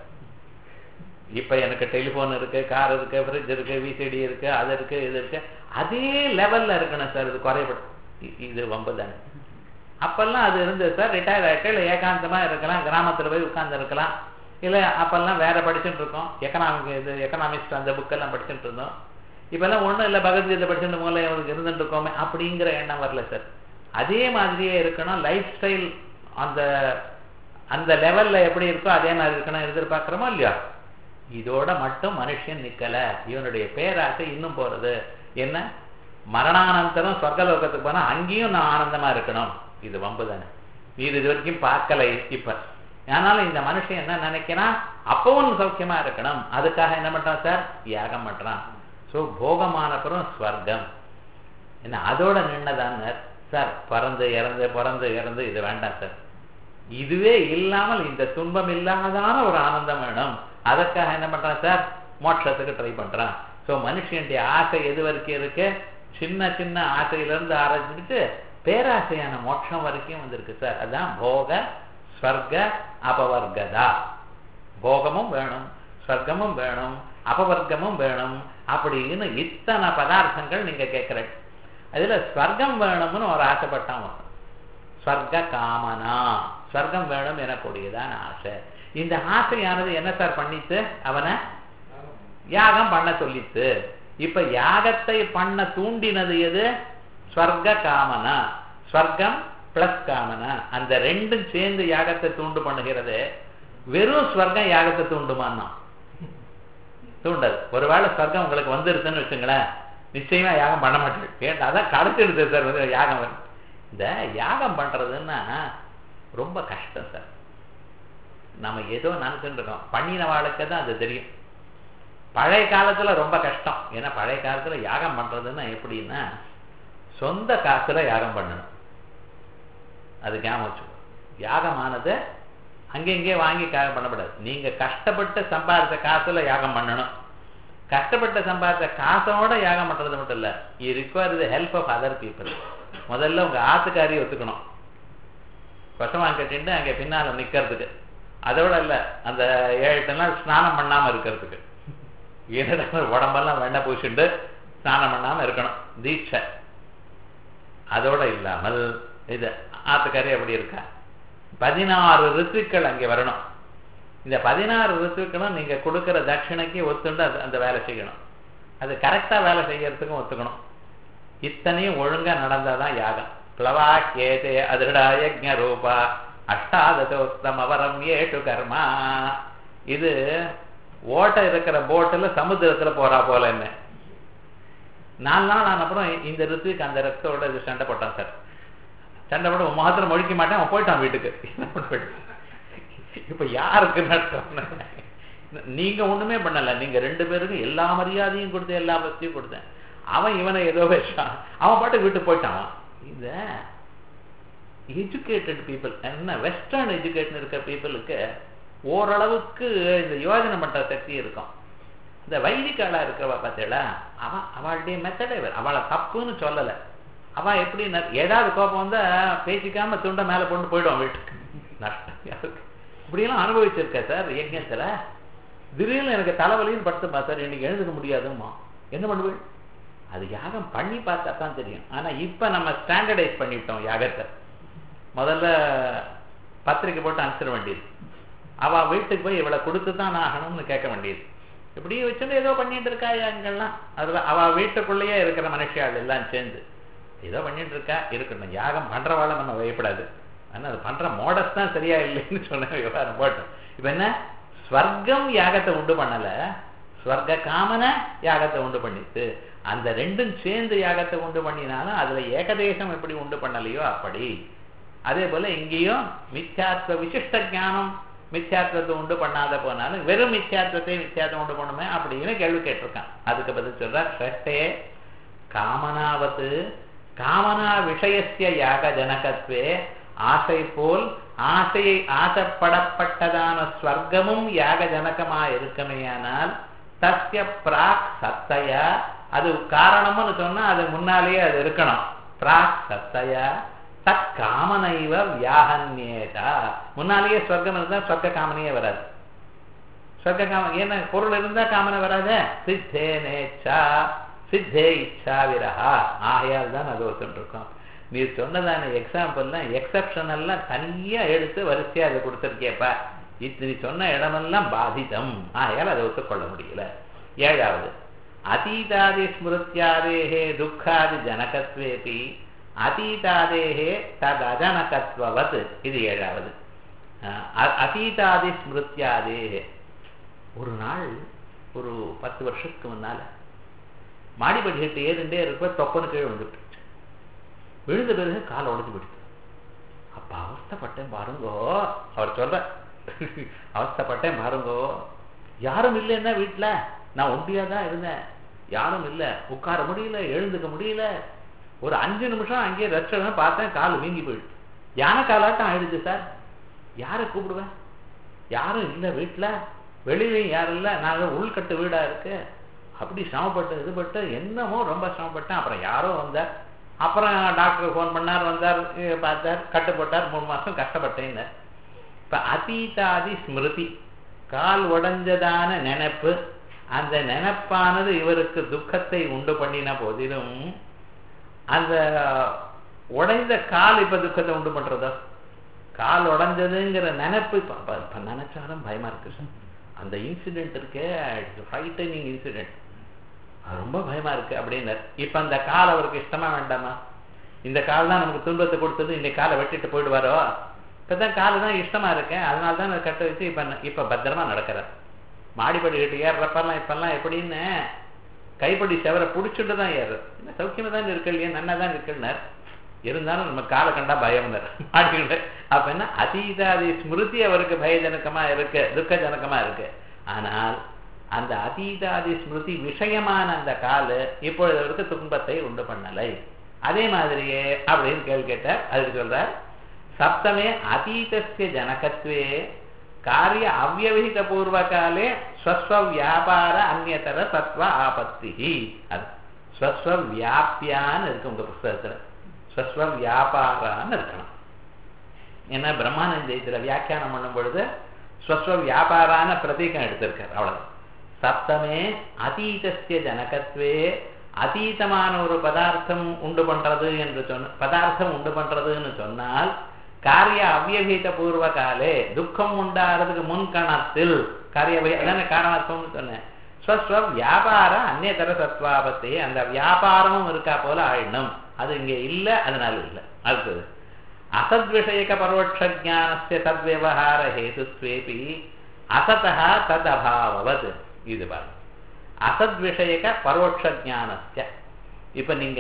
இப்ப எனக்கு டெலிபோன் இருக்கு, கார் இருக்கு, ஃப்ரிட்ஜ் இருக்கு, விசிடி இருக்கு, அது இருக்கு, இது இருக்கு, அதே லெவல்ல இருக்கணும் சார். இது குறைபடும். இது ரொம்ப தானே. அப்பெல்லாம் அது இருந்தது சார். ரிட்டையர் ஆகிட்டு இல்லை ஏகாந்தமா இருக்கலாம், கிராமத்துல போய் உட்கார்ந்து இருக்கலாம். இல்லை அப்பெல்லாம் வேற படிச்சுட்டு இருக்கோம், எக்கனாமிக்ஸ் அந்த புக்கெல்லாம் படிச்சுட்டு இருந்தோம். இப்பெல்லாம் ஒன்றும் இல்லை, பகவத்கீதை படிச்சுட்டு மூலம் இவங்களுக்கு இருந்துட்டு இருக்கோமே அப்படிங்கிற எண்ணம் வரல சார். அதே மாதிரியே இருக்கணும். லைஃப் ஸ்டைல் அந்த அந்த லெவல்ல எப்படி இருக்கோ அதே மாதிரி இருக்கணும் எதிர்பார்க்கிறோமோ இல்லையா? இதோட மட்டும் மனுஷன் நிக்கல. இவனுடைய பேராசை இன்னும் போறது என்ன? மரணானந்தரம் சொர்க்கலோகத்துக்கு போனா அங்கேயும் நான் ஆனந்தமா இருக்கணும். இது வம்பு தானே. இது வரைக்கும் பார்க்கலை. இப்ப ஆனாலும் இந்த மனுஷன் என்ன நினைக்கிறான்? அப்பவும் சௌக்கியமா இருக்கணும். அதுக்காக என்ன பண்றான் சார்? யாகம் பண்றான். சோ போகமானப்புறம் ஸ்வர்க்கம் என்ன அதோட நின்னதான்னு சார். பிறந்து இறந்து இது வேண்டாம் சார். இதுவே இல்லாமல் இந்த துன்பம் இல்லாதான ஒரு ஆனந்தம் வேணும். அதற்காக என்ன பண்றான் சார்? மோட்சத்துக்கு ட்ரை பண்றான். சோ மனுஷனுடைய ஆசை எது வரைக்கும் இருக்கு? சின்ன சின்ன ஆசையிலிருந்து ஆரம்பிச்சுட்டு பேராசையான மோட்சம் வரைக்கும் வந்திருக்கு சார். அதான் போக ஸ்வர்க அபவர்கதா. போகமும் வேணும், ஸ்வர்க்கமும் வேணும், அபவர்க்கமும் வேணும் அப்படின்னு இத்தனை பதார்த்தங்கள் நீங்க கேட்கிற. அதுல ஸ்வர்க்கம் வேணும்னு ஒரு ஆசைப்பட்டான். ஸ்வர்க காமனா, ஸ்வர்க்கம் வேணும் எனக்கூடியதான் ஆசை. இந்த ஆசையானது என்ன சார் பண்ணிட்டு அவனை யாகம் பண்ண சொல்லித்து. இப்ப யாகத்தை பண்ண தூண்டினது எது? ஸ்வர்க காமனா. ஸ்வர்க்கம் பிளஸ் காமனா, அந்த ரெண்டும் சேர்ந்து யாகத்தை தூண்டு பண்ணுகிறது. வெறும் ஸ்வர்க்கம் யாகத்தை தூண்டுமான்னா தூண்டது. ஒருவேளை ஸ்வர்க்கம் உங்களுக்கு வந்துருதுன்னு வச்சுங்களேன், நிச்சயமா யாகம் பண்ண மாட்டேன். கேட்டா அதான் கடைச்சிடுது சார் யாகம். இந்த யாகம் பண்றதுன்னா ரொம்ப கஷ்டம் சார். நம்ம ஏதோ நினைச்சுட்டு இருக்கோம், பண்ணின வாழ்க்கை தான் அது தெரியும். பழைய காலத்துல ரொம்ப கஷ்டம். ஏன்னா பழைய காலத்துல யாகம் பண்றதுன்னா எப்படின்னா சொந்த காசுல யாகம் பண்ணணும். அது ஞாபகம் வச்சுக்கோ. யாகமானது அங்கே வாங்கி யாகம் பண்ணக்கூடாது. நீங்க கஷ்டப்பட்டு சம்பாதித்த காசுல யாகம் பண்ணணும். கஷ்டப்பட்டு சம்பாதித்த காசோட யாகம் பண்றது மட்டும் இல்ல, you require the help of other people. முதல்ல உங்க ஆத்துக்காரியை ஒத்துக்கணும். கொசமான் கட்டிட்டு அங்கே பின்னால நிக்கிறதுக்கு. அதோட இல்ல, அந்த 7-8 நாள் ஸ்நானம் பண்ணாம இருக்கிறதுக்கு. உடம்பெல்லாம் வெண்ணெய் பூசிட்டு ஸ்நானம் பண்ணாம இருக்கணும், தீட்சை. அதோட இல்லாமல் இது ஆத்துக்காரி அப்படி இருக்கா, 16 ரித்துக்கள் அங்கே வரணும். இந்த 16 ரித்துக்களும் நீங்க கொடுக்கிற தட்சிணைக்கு ஒத்துண்டு அந்த வேலை செய்யணும். அது கரெக்டா வேலை செய்யறதுக்கும் ஒத்துக்கணும். இத்தனையும் ஒழுங்கா நடந்தாதான் யாகம். பிளவா கேதே அதிருடா யஜ்ஞ ரூபா அஷ்டாதசோத்தம் அவரம் ஏஷு கர்மா. இது ஓட்ட இருக்கிற போட்டுல சமுத்திரத்துல போறா போல. என்ன 4 நாள் ஆன அப்புறம் இந்த ரித்துக்கு அந்த ரத்தோட இது சண்டை போட்டான் சார். சண்டை போட்டு மாத்திரம் ஒழிக்க மாட்டேன், அவன் போயிட்டான் வீட்டுக்கு. இப்ப யாருக்கு நஷ்டம்? நீங்க ஒண்ணுமே பண்ணல, நீங்க 2 பேருக்கும் எல்லா மரியாதையும் கொடுத்து எல்லா வசதியும் கொடுத்தேன். அவன் இவனை ஏதோ வச்சான், அவன் பாட்டு வீட்டு போயிட்டான். இந்த எஜுகேட்டட் பீப்புள், என்ன வெஸ்டர்ன் எஜுகேஷன் இருக்க பீப்புளுக்கு ஓரளவுக்கு இந்த யோஜனை பண்ற சக்தி இருக்கும். இந்த வைதிகாலா இருக்கிறவா பார்த்தேடா, அவளுடைய மெத்தடே வேறு. அவளை தப்புன்னு சொல்லலை. அவன் எப்படி ஏதாவது கோபம் வந்தா பேசிக்காம துண்டை மேலே கொண்டு போயிடுவான் வீட்டுக்கு. நஷ்டம் யாருக்கு? இப்படியெல்லாம் அனுபவிச்சிருக்க சார் யஜ்ஞத்துல. திடீர்னு எனக்கு தலைவலின்னு படுத்துப்பா சார், இன்னைக்கு எழுதுக்க முடியாதும்மா. என்ன பண்ணுவேன்? அது யாகம் பண்ணி பார்த்தா தான் தெரியும். ஆனா இப்ப நம்ம ஸ்டாண்டர்டைஸ் பண்ணிவிட்டோம் யாகத்தை. முதல்ல பத்திரிக்கை போட்டு அனுப்பிச்சிட வேண்டியது, அவ வீட்டுக்கு போய் இவளை கொடுத்து தான் ஆகணும்னு கேட்க வேண்டியது. இப்படியே வச்சுட்டு ஏதோ பண்ணிட்டு இருக்கா யாங்கெல்லாம். அதுல அவ வீட்டுக்குள்ளேயே இருக்கிற மனுஷியாள் எல்லாம் சேர்ந்து ஏதோ பண்ணிட்டு இருக்கா இருக்கணும். யாகம் பண்றவாழ நம்ம பயப்படாது. ஆனா அது பண்ற மோடஸ் தான் சரியா இல்லைன்னு சொன்ன விவகாரம் போட்டோம். இப்ப என்ன, ஸ்வர்க்கம் யாகத்தை உண்டு பண்ணல, ஸ்வர்க்க காமன யாகத்தை உண்டு பண்ணிட்டு, அந்த ரெண்டும் சேர்ந்து யாகத்தை உண்டு பண்ணினாலும் அதுல ஏகதேசம் எப்படி உண்டு பண்ணலையோ அப்படி. அதே போல இங்கேயும் மித்யாத்வ விசிஷ்ட ஞானம் மித்யாத்வத்தை உண்டு பண்ணாத போனாலும் வெறும் மித்யாத்வத்தை மித்யாத்வம் உண்டு பண்ணுமே அப்படின்னு கேள்வி கேட்டிருக்கான். அதுக்கு பதில் சொல்ற, ஷஷ்டே காமனாவத்து காமனா விஷயஸ்ய யாக ஜனகத்வே ஆசை போல் ஆசையை ஆசைப்படப்பட்டதான ஸ்வர்க்கமும் யாக ஜனகமா இருக்குமேயானால் தஸ்ய பிராக் சத்தயா, அது காரணம்னு சொன்னா அது முன்னாலேயே அது இருக்கணும். பிராக் சத்தயா தத் காமனைவ வியாகன்யேதா, முன்னாலேயே ஸ்வர்க்கம் இருந்தா ஸ்வர்க்க காமனையே வராது. ஸ்வர்க்க காமன் என்ன பொருள் இருந்தா காமனை வராது. சித்தே நேச்சா சித்தே இச்சா விரஹா, ஆகையால் தான் அது ஒருத்தன் இருக்கும். நீ சொன்னதான எக்ஸாம்பிள்லாம் எக்ஸப்ஷன் எல்லாம் தனியா எடுத்து வரிசையா அதை கொடுத்துருக்கேப்பா. நீ சொன்ன இடமெல்லாம் பாதிதம், ஆகையால் அதை ஒத்துக்கொள்ள முடியல. 7வது, அதீதாதி ஸ்மிருத்யாதேஹே துக்காதி ஜனகத்வேபி அதீதாதேஹே தத் அஜனகத்வவத். இது 7வது. அதீதாதி ஸ்மிருத்யாதேஹே, ஒரு நாள் ஒரு 10 வருஷத்துக்கு முன்னால மாடிப்படிக்கிட்டு ஏறிண்டே இருப்ப தொப்பனு கீழே விழுந்துட்டு, விழுந்த பிறகு காலை உடஞ்சு போயிடுச்சு. அப்ப அவஸ்தப்பட்டேன் பாருங்கோ. அவர் சொல்ற அவஸ்தப்பட்டேன் பாருங்கோ. யாரும் இல்லைன்னா வீட்டுல நான் ஒண்டியாதான் இருந்தேன், யாரும் இல்லை, உட்கார முடியல, எழுந்துக்க முடியல. ஒரு 5 நிமிஷம் அங்கேயே ரெஸ்ட் பார்த்தேன், கால் வீங்கி போயிடுச்சு. யானை காலாட்டம் ஆயிடுச்சு சார். யாரை கூப்பிடுவேன்? யாரும் இல்லை வீட்டுல, வெளியிலையும் யாரும் இல்லை, நாங்கள் உள்கட்டு வீடா இருக்கு. அப்படி சிரமப்பட்டு இதுபட்டு என்னமோ ரொம்ப சிரமப்பட்டேன். அப்புறம் யாரோ வந்தார், அப்புறம் டாக்டர் ஃபோன் பண்ணார், வந்தார், பார்த்தார், கட்டு போட்டார். 3 மாசம் கஷ்டப்பட்டேன். இப்ப அதீதாதி ஸ்மிருதி, கால் உடைஞ்சதான நினைப்பு, அந்த நினைப்பானது இவருக்கு துக்கத்தை உண்டு பண்ணின போதிலும் அந்த உடைந்த கால் இப்ப துக்கத்தை உண்டு பண்றதோ? கால் உடைஞ்சதுங்கிற நினைப்பு இப்ப நினைச்சாலும் பயமா இருக்கு சார். அந்த இன்சிடென்ட் இருக்கே, ஃப்ரைட்டனிங் இன்சிடென்ட், அது ரொம்ப பயமா இருக்கு அப்படின்னாரு. இப்ப அந்த கால் அவருக்கு இஷ்டமா வேண்டாமா? இந்த கால் தான் நமக்கு துன்பத்தை கொடுத்தது, இந்த காலை வெட்டிட்டு போயிடுவாரோ? இப்பதான் காலு தான் இஷ்டமா இருக்கேன், அதனால தான் கட்ட வச்சு இப்ப பத்திரமா நடக்கிறார். மாடிப்படி கிட்ட ஏறுறப்பெல்லாம் இப்பெல்லாம் எப்படின்னு கைப்படி செவரை பிடிச்சிட்டு தான் ஏறு. என்ன சௌக்கியமா தான் இருக்கு இல்லையா, நன்னா தான் இருக்குன்னார். இருந்தாலும் நம்ம காலை கண்டா பயம் மாட்டிக்கிட்டு. அப்ப என்ன, அதீதாதி ஸ்மிருதி அவருக்கு பயஜனகமா இருக்கு, துக்கஜனகமா இருக்கு. ஆனால் அந்த அதீதாதி ஸ்மிருதி விஷயமான அந்த காலு இப்பொழுது அவருக்கு துன்பத்தை உண்டு பண்ணலை. அதே மாதிரியே அப்படின்னு கேள்வி கேட்டார். அதுக்கு சொல்றார், சப்தமே அதீதஸ்ய ஜனகத்வே காரிய அவ்யவஹித பூர்வ காலே ஸ்வஸ்வ வியாபார அந்நியதர சத்வ ஆபத்தி. அது ஸ்வஸ்வ வியாபியான்னு இருக்கு உங்க புஸ்தகத்துல, ஸ்வஸ்வ வியாபாரான்னு இருக்கணும். ஏன்னா பிரம்மானந்தத்துல வியாக்கியானம் பண்ணும் பொழுது ஸ்வஸ்வ வியாபாரான பிரதீகம் எடுத்திருக்கார். அவ்வளவு. சப்தமே அதீதஸ்ய ஜனகத்வே, அதீதமான ஒரு பதார்த்தம் உண்டு பண்றது என்று சொன்ன, பதார்த்தம் உண்டு பண்றதுன்னு சொன்னால் காரிய அவ்யவஹித பூர்வ காலே, துக்கம் உண்டாகிறதுக்கு முன்கணத்தில் காரிய அதான காரணத்துவம்னு சொன்னேன். ஸ்வஸ்வ வியாபார அந்நியதர சத்வாபத்தை, அந்த வியாபாரமும் இருக்கா போல ஆயிடணும். அது இங்க இல்லை, அதனால இல்லை. அடுத்தது, அசத்விஷயக பரோட்ச ஜானஸ்ய தத்வியவஹார ஹேதுத்வேபி அசதா தத் அபாவவது. இது பாருங்க, அசத்விஷயக பரோட்ச ஜானஸ்ய. இப்ப நீங்க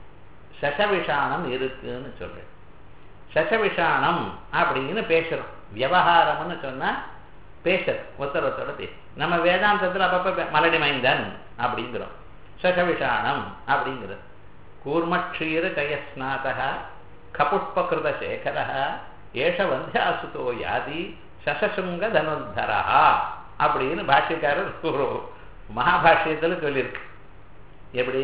சசவிஷானம் இருக்குன்னு சொல்றேன். சசவிஷானம் அப்படின்னு பேசுறோம். விவகாரம்னு சொன்னா பேசல், ஒருத்தரோட பேச. நம்ம வேதாந்தத்துல அப்பப்ப மலடி மைந்தன் அப்படிங்கிறோம், சசவிஷாணம் அப்படிங்கிறது. கூர்மக்ஷீர கயஸ்நாதக கபுஷ்பகிருத சேகர ஏஷ வந்தியாசுதோ யாதி சசசுங்க தனுர்தரா அப்படின்னு பாஷ்யக்காரர் ஒரு மகாபாஷ்யத்துல சொல்லியிருக்கு. எப்படி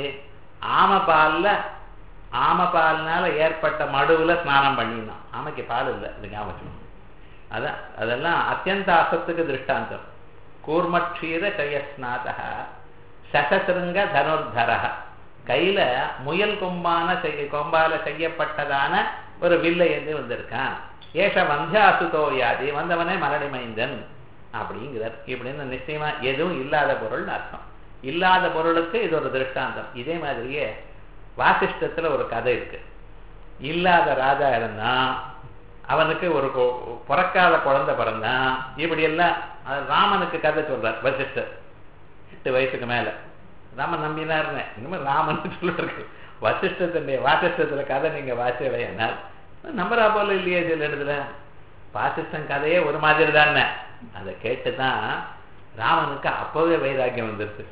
ஆமபால்னால ஏற்பட்ட மடுவுல ஸ்நானம் பண்ணிடணும். ஆமைக்கு பால் இல்லை, அது ஞாபகம். அதான் அதெல்லாம் அத்தியந்த அசத்துக்கு திருஷ்டாந்தம். கூர்மக்ஷீர கயஸ்நாதக சசசிருங்க தனுர்தர, கையில முயல் கொம்பால செய்யப்பட்டதான ஒரு வில்லை என்று வந்திருக்கான். ஏஷ வந்தியாசுதோ யாதி, வந்தவனே மலடி மைந்தன் அப்படிங்கிறார். இப்படின்னு நிச்சயமா எதுவும் இல்லாத பொருள்னு அர்த்தம். இல்லாத பொருளுக்கு இது ஒரு திருஷ்டாந்தம். இதே மாதிரியே வாசிஷ்டத்துல ஒரு கதை இருக்கு. இல்லாத ராஜா இருந்தான், அவனுக்கு ஒரு பிறக்காத குழந்தை பிறந்தான். இப்படி எல்லாம் ராமனுக்கு கதை சொல்றார் வசிஷ்டர். 8 வயசுக்கு மேல ராமன் நம்பினார்னு இனிமேல் ராமன் சொல்லிருக்கு. வாசிஷ்டத்துல கதை நீங்க வாசியலையானால் நம்பரா போல இல்லையே சில இடத்துல. வாசிஷ்டன் கதையே ஒரு மாதிரி தானே. அதை கேட்டுதான் ராமனுக்கு அப்பவே வைராக்கியம் வந்துருச்சு.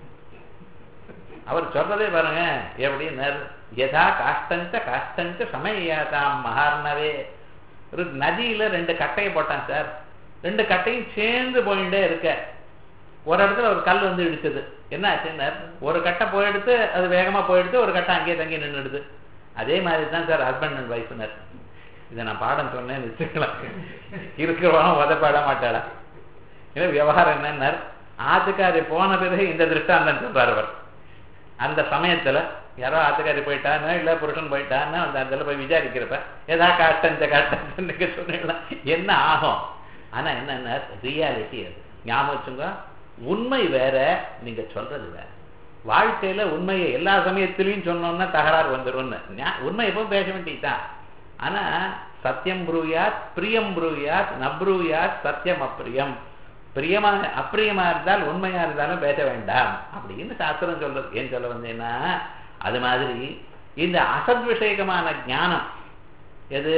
அவர் சொல்றதே பாருங்க எப்படின்னு, யதா காஷ்டஞ்ச சமயாதாம் மகார்ணவே. ஒரு நதியில 2 கட்டையை போட்டான் சார். 2 கட்டையும் சேர்ந்து போயிட்டே இருக்க. ஒரு இடத்துல ஒரு கல் வந்து இடிச்சது. என்ன ஆச்சுன்னா, ஒரு கட்டை போயிடுத்து, அது வேகமா போயிடுத்து, ஒரு கட்டை அங்கேயே தங்கி நின்றுடுது. அதே மாதிரி தான் சார் ஹஸ்பண்ட் அண்ட் ஒய்ஃப்னர். இதை நான் பாடம் சொன்னேன்னு வச்சுக்கலாம், இருக்கிறவனும் உதப்பாட மாட்டாளா. ஏன்னா விவகாரம் என்னன்னா, ஆத்துக்காரி போன பிறகு இந்த திருஷ்டாந்தம் சொல்றார் அவர். அந்த சமயத்துல யாரோ ஆத்துக்காரி போயிட்டான்னு இல்ல புருஷன் போயிட்டான்னு அந்த இடத்துல போய் விசாரிக்கிறப்ப ஏதா காட்டங்க சொன்னீங்களா என்ன ஆகும். ஆனா என்னன்னா ரியாலிட்டி அது ஞாபகம் வச்சுங்க. உண்மை வேற, நீங்க சொல்றது வேற. வாழ்க்கையில உண்மையை எல்லா சமயத்திலையும் சொன்னோம்னா தகராறு வந்துடும். உண்மை எப்போ பேச வேண்டியதுதான். ஆனா சத்தியம் ப்ரூயாத் பிரியம் ப்ரூயாத் நப்ரூயாத் சத்தியம் அப்பிரியம். பிரியமா அப்பிரியமா இருந்தால் உண்மையா இருந்தாலும் பேச வேண்டாம் அப்படின்னு சாஸ்திரம் சொல்றது. ஏன் சொல்ல வந்தேன்னா, அது மாதிரி இந்த அசத் விஷயகமான ஞானம் எது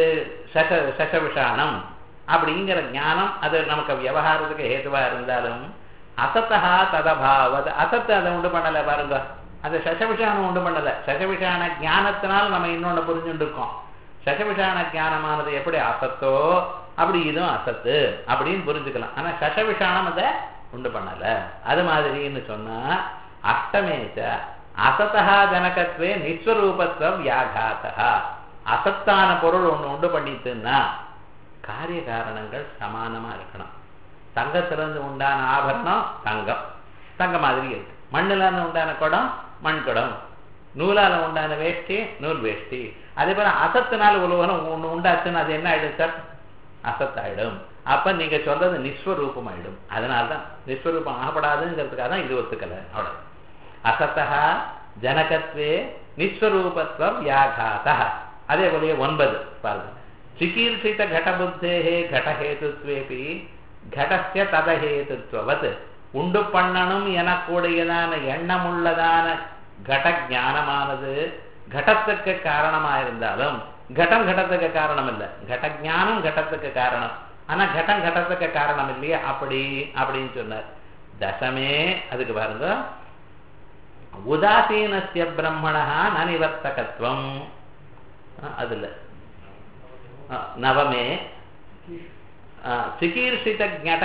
சசவிஷானம் அப்படிங்கிற ஞானம், அது நமக்கு விவகாரத்துக்கு ஹேதுவா இருந்தாலும் அசத்தா ததபாவது, அசத்து அதை உண்டு பண்ணல பாருங்க. அந்த சசவிஷானம் உண்டு பண்ணல. சசவிஷான ஞானத்தினால் நம்ம இன்னொன்னு புரிஞ்சுட்டு இருக்கோம். சசவிஷான ஞானமானது எப்படி அசத்தோ அப்படி இதுவும் அசத்து அப்படின்னு புரிஞ்சுக்கலாம். ஆனா சசவிஷானம் அதை உண்டு பண்ணல. அது மாதிரின்னு சொன்னா அஷ்டமேச்ச அசத்தா ஜனகத்வே நிஸ்வரூபத்துவம் வியாகாத்தா. அசத்தான பொருள் ஒண்ணு உண்டு பண்ணிட்டுன்னா காரிய காரணங்கள் சமானமா இருக்கணும். தங்கத்திலிருந்து உண்டான ஆபரணம் தங்க மாதிரி இருக்கு. மண்ணுல இருந்து உண்டான குடம் மண் குடம், நூலால உண்டான வேஷ்டி நூல் வேஷ்டி. அதே போல அசத்தினால உலகம் ஒண்ணு உண்டாச்சுன்னு அது என்ன ஆயிடும் சார்? அசத்தாயிடும். அப்ப நீங்க சொல்றது நிஸ்வரூபம் ஆயிடும். அதனால்தான் நிஸ்வரூபம் ஆகப்படாதுங்கிறதுக்காக தான் இது ஒத்துக்கல. அவ்வளவு. அசத்தா ஜனகத்வே நிஸ்வரூபத்துவம் வியாகாதா. அதே போலயே 9 பாருங்க. சிகீர்ஷித கடபுத்தேஹே கடஹேதுத்வேபி கடஸ்ய ததஹேதுத்வவத். உண்டு பண்ணணும் எனக்கூடியதான எண்ணமுள்ளதான கட ஞானமானது கடத்துக்கு காரணமா இருந்தாலும் கடம் கடத்துக்கு காரணம் இல்லை. கட ஞானம் கடத்துக்கு காரணம். ஆனா கடம் கடத்துக்கு காரணம் இல்லையா அப்படின்னு சொன்னார். தசமே அதுக்கு பாருங்க, உதாசீனஸ்ய பிரம்மணா நனிவர்த்தகத்துவம். அதுல நவமே சிகீர்ஷித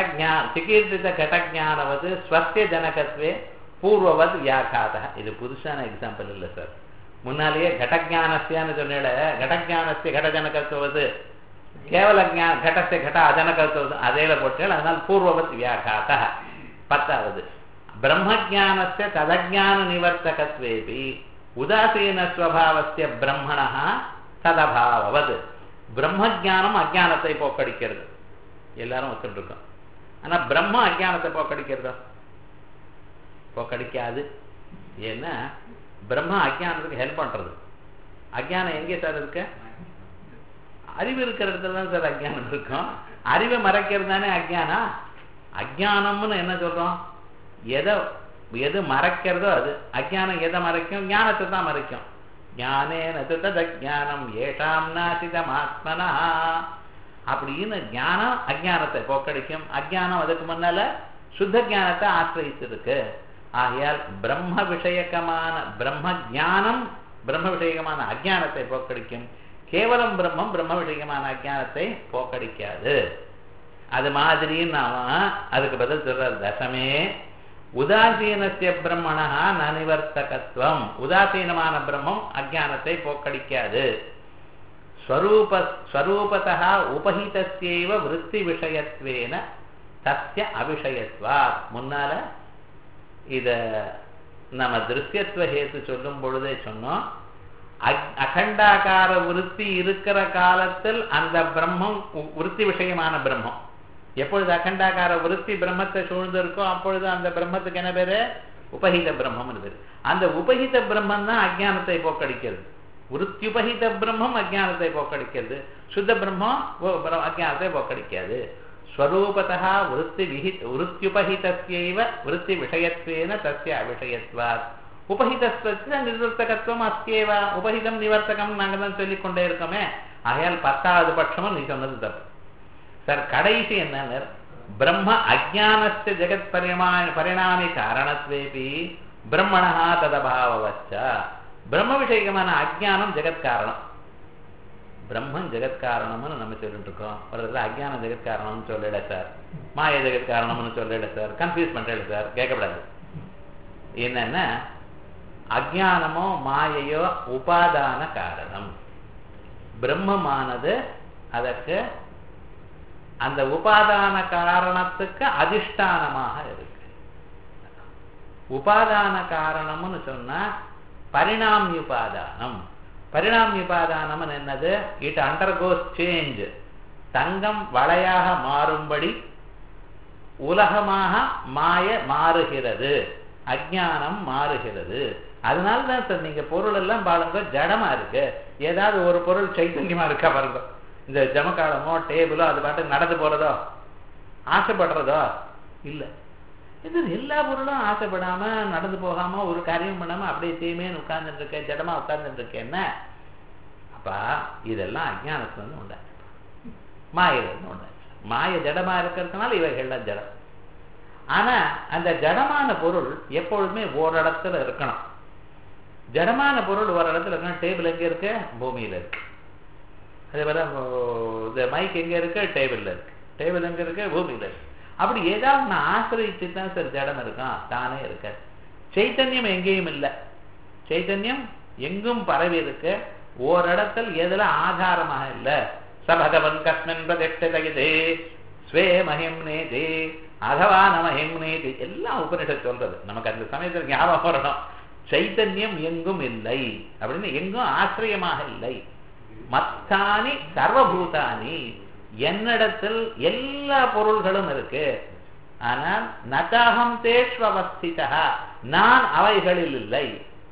கடஜானவது ஸ்வஸ்ய ஜனகத்வே பூர்வவத் வியாகாத. இது புதுசான எக்ஸாம்பிள் இல்லை சார். முன்னாலேயே கடஜானஸ்யான்னு சொன்ன கடஜானஸ்ய கடஜனகத்துவது கேவல கடஸ்ய கட அஜனகத்துவது அதேல போட்டேன். அதனால் பூர்வவத் வியாகாத. 10வது பிரம்மஜானஸ்ய ததஜான நிவர்த்தகத்வேபி உதாசீன ஸ்வபாவஸ்ய பிரம்மணா ததபாவவது. பிரம்மஜானம் அஜானத்தை போக்கடிக்கிறது, எல்லாரும் ஒத்துட்டு இருக்கோம். ஆனா பிரம்ம அஜானத்தை போக்கடிக்கிறதோ? போக்கடிக்காது. ஏன்னா பிரம்ம அஜானத்துக்கு ஹெல்ப் பண்றது. அஜானம் எங்கே சார் இருக்கு? அறிவு இருக்கிற இடத்துல தான் சார் அஜானம் இருக்கும். அறிவை மறைக்கிறது தானே அஜானம். அஜானம்னு என்ன சொல்றோம்? எது மறைக்கிறதோ அது. அஜானம் எதை மறைக்கும்? ஞானத்தை தான் மறைக்கும். ஞானேன ததஜானம் ஏஷாம் நாசிதமாத்மனா. அப்படின்னு ஞானம் அஜ்ஞானத்தை போக்கடிக்கும். அஜ்ஞானம் அதுக்கு முன்னால சுத்த ஞானத்தை ஆசிரியித்து இருக்கு. ஆகையால் பிரம்ம விஷயகமான பிரம்ம ஞானம் பிரம்ம விஷயகமான அஜ்ஞானத்தை போக்கடிக்கும். கேவலம் பிரம்மம் பிரம்ம விஷயகமான அஜ்ஞானத்தை போக்கடிக்காது. அது மாதிரின்னு நாம அதுக்கு பதில் சொல்ற தசமே உதாசீனஸ்ய பிரம்மணா நனிவர்த்தகத்துவம். உதாசீனமான பிரம்மம் அஜ்ஞானத்தை போக்கடிக்காது. ஸ்வரூபதः உபஹிதஸ்யைவ விருத்தி விஷயத்வேன தஸ்ய அவிஷயத்வாத். முன்னால இத நம்ம திருஷ்யத்துவ ஹேத்து சொல்லும் பொழுதே சொன்னோம். அகண்டாகார விருத்தி இருக்கிற காலத்தில் அந்த பிரம்மம் விருத்தி விஷயமான பிரம்மம். எப்பொழுது அகண்டாகார விருத்தி பிரம்மத்தை சூழ்ந்திருக்கோ அப்பொழுது அந்த பிரம்மத்துக்கு என்ன பேரு? உபஹித பிரம்மம்னு பேரு. அந்த உபஹித பிரம்மம் தான் அஜ்ஞானத்தை போக்கடிக்கிறது. விருத்தியுபஹித பிரம்மம் அஜ்ஞானத்தை போக்கடிக்கிறது. சுத்த பிரம்மம் அஜ்ஞானத்தை போக்கடிக்காது. ஸ்வரூபதः விருத்தியுபஹிதஸ்யைவ விருத்தி விஷயத்வேன தஸ்ய அவிஷயத்வாத். உபஹிதஸ்ய நிவர்த்தகத்துவம் அஸ்யேவ. உபஹிதம் நிவர்த்தகம் நாங்க தான் சொல்லிக்கொண்டே இருக்கோமே. ஆகையால் 10வது பட்சமும் நீ சொன்னது தப்பு சார். கடைசி என்ன? பிரம்ம அஜ்ஞானஸ்ய ஜெகத் பரிணாமி காரணத்வேபி பிரம்மணः ததபாவவச்ச. பிரம்ம விஷயமான அஜ்ஞானம் ஜெகத் காரணம். பிரம்மன் ஜெகத் காரணம்னு நம்ம சொல்லிட்டு இருக்கோம். ஒரு இடத்துல அஜ்ஞானம் ஜெகத் காரணம்னு சொல்லல சார், மாய ஜெகத் காரணம்னு சொல்லல சார், கன்ஃபியூஸ் பண்றல சார், கேட்கக்கூடாது. என்னன்னா அஜ்ஞானமோ மாயையோ உபாதான காரணம். பிரம்மமானது அதற்கு அந்த உபாதான காரணத்துக்கு அதிஷ்டானமாக இருக்கு. உபாதான காரணம்னு சொன்னா பரிணாமியுபாதானம். பரிணாமியுபாதானம் என்னது? It undergoes change. தங்கம் வளையாக மாறும்படி உலகமாக மாய மாறுகிறது, அஜ்ஞானம் மாறுகிறது. அதனாலதான் சார் நீங்க பொருள் எல்லாம் பாருங்க ஜடமா இருக்கு. ஏதாவது ஒரு பொருள் சைத்தன்யமா இருக்கா பாருங்க. இந்த ஜமக்காலமோ டேபிளோ அது பாட்டு நடந்து போறதோ ஆசைப்படுறதோ இல்ல. இது எல்லா பொருளும் ஆசைப்படாம நடந்து போகாம ஒரு காரியம் பண்ணாம அப்படியே தீமைன்னு உட்கார்ந்துட்டு இருக்கேன், ஜடமா உட்கார்ந்துட்டு இருக்கேன்னா அப்ப இதெல்லாம் அஜ்ஞானத்துல இருந்து உண்டாச்சு, மாயில இருந்து உண்டாச்சு. மாய ஜடமா இருக்கிறதுனால இவைகள்லாம் ஜடம். ஆனா அந்த ஜடமான பொருள் எப்பொழுதுமே ஓரிடத்துல இருக்கணும். ஜடமான பொருள் ஒரு இடத்துல இருக்கணும். டேபிள் எங்க இருக்கு? பூமியில இருக்கு. அதே போல இந்த மைக் எங்க இருக்கு? டேபிள்ல இருக்கு. டேபிள் எங்க இருக்கு? பூமியில இருக்கு. அப்படி ஏதாவது நான் ஆசிரியிச்சு தான் சார் ஜடம் இருக்கான், தானே இருக்க. சைத்தன்யம் எங்கேயும் இல்லை. சைத்தன்யம் எங்கும் பரவி இருக்கு. ஓரிடத்தில் எதுல ஆதாரமாக இல்லை. சபகவன் கஸ்மின் பிரதிஷ்டதே ஸ்வே மஹிம் நேதே அதவா நமஹிம் நேதி எல்லாம் உபனிஷத் சொல்றது. நமக்கு அந்த சமயத்தில் ஞாபகம் வரணும். சைத்தன்யம் எங்கும் இல்லை அப்படின்னு, எங்கும் ஆசிரியமாக இல்லை. மத்தானி சர்வபூதானி, என்னிடத்தில் எல்லா பொருள்களும் இருக்கு. ஆனால் நதாகம் தேஷ்வவஸ்திதா, நான் அவைகளில் இல்லை.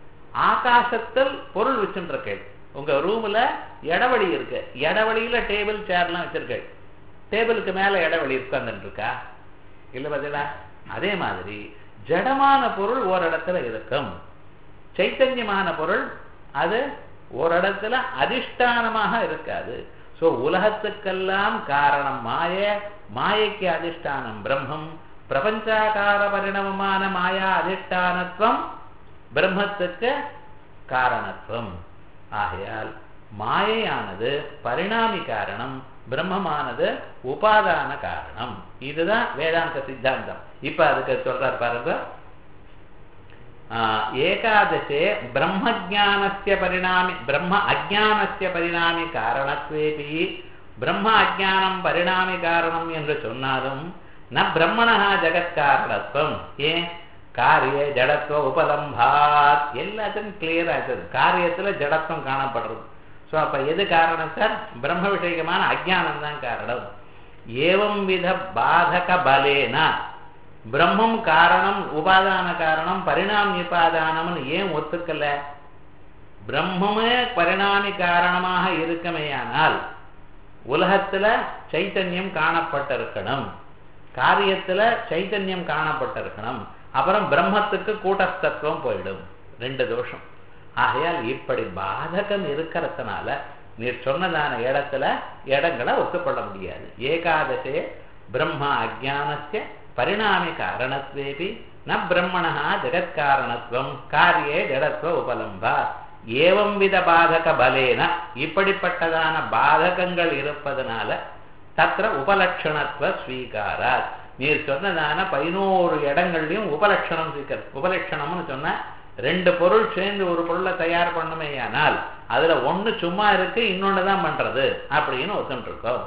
ஆகாசத்தில் பொருள் வச்சுருக்கேன். உங்க ரூம்ல இடவழி இருக்கு, இடவழியில டேபிள் சேர்லாம் வச்சிருக்கேன். டேபிளுக்கு மேல இடவழி உட்கார்ந்துட்டு இருக்கா? இல்ல பதிலா? அதே மாதிரி ஜடமான பொருள் ஓரிடத்துல இருக்கும். சைத்தன்யமான பொருள் அது ஓரிடத்துல அதிஷ்டானமாக இருக்காது. சோ உலகத்துக்கெல்லாம் காரணம் மாய, மாயைக்கு அதிஷ்டானம் பிரம்மம். பிரபஞ்சாகார பரிணாமமான மாயா அதிஷ்டானத்துவம், பிரம்மத்துக்கு காரணத்துவம். ஆகையால் மாயையானது பரிணாமி காரணம், பிரம்மமானது உபாதான காரணம். இதுதான் வேதாந்த சித்தாந்தம். இப்ப அதுக்கு சொல்றார் பாருங்க. ஏகாதசே பிரம்மஜானஸ்ய பரிணாமி பிரம்ம அஜானஸ்ய பரிணாமி காரணத்வேபி, பிரம்ம அஜானம் பரிணாமி காரணம் என்று சொன்னாலும் ந பிரம்மணஹா ஜகத்காரணத்துவம். ஏன்? காரிய ஜடத்துவ உபலம்பாத். எல்லாத்துக்கும் கிளியர் ஆகுது. காரியத்துல ஜடத்துவம் காணப்படுறது. சோ அப்ப எது காரணம் சார்? பிரம்ம விஷயமான அஜானம் தான் காரணம். ஏவம் வித பாதக பலேன பிரம்மம் காரணம், உபாதான காரணம், பரிணாமி உபாதானம்னு ஏன் ஒத்துக்கல? பிரம்மமே பரிணாமி காரணமாக இருக்குமேயானால் உலகத்துல சைத்தன்யம் காணப்பட்டிருக்கணும், காரியத்துல சைத்தன்யம் காணப்பட்டிருக்கணும். அப்புறம் பிரம்மத்துக்கு கூட்டஸ்தத்துவம் போயிடும். ரெண்டு தோஷம். ஆகையால் இப்படி பாதகம் இருக்கிறதுனால நீர் சொன்னதான இடங்களை ஒத்துக்கொள்ள முடியாது. ஏகாதசே பிரம்மா அஜானஸ்ய பரிணாமி காரணத்வேபி ந பிரம்மணா ஜெகத்காரணத்துவம் காரியே ஜடத்துவ உபலம்பா ஏவம் வித பாதக பலேன இப்படிப்பட்டதான பாதகங்கள் இருப்பதனால தத்திர உபலட்சணத்துவ ஸ்வீகாராத் நீர் சொன்னதான 11 இடங்கள்லையும் உபலட்சணம் உபலட்சணம்னு சொன்ன 2 பொருள் சேர்ந்து ஒரு பொருளை தயார் பண்ணுமேயானால் அதுல ஒண்ணு சும்மா இருக்கு, இன்னொன்னு தான் பண்றது அப்படின்னு ஒத்துட்டு இருக்கோம்.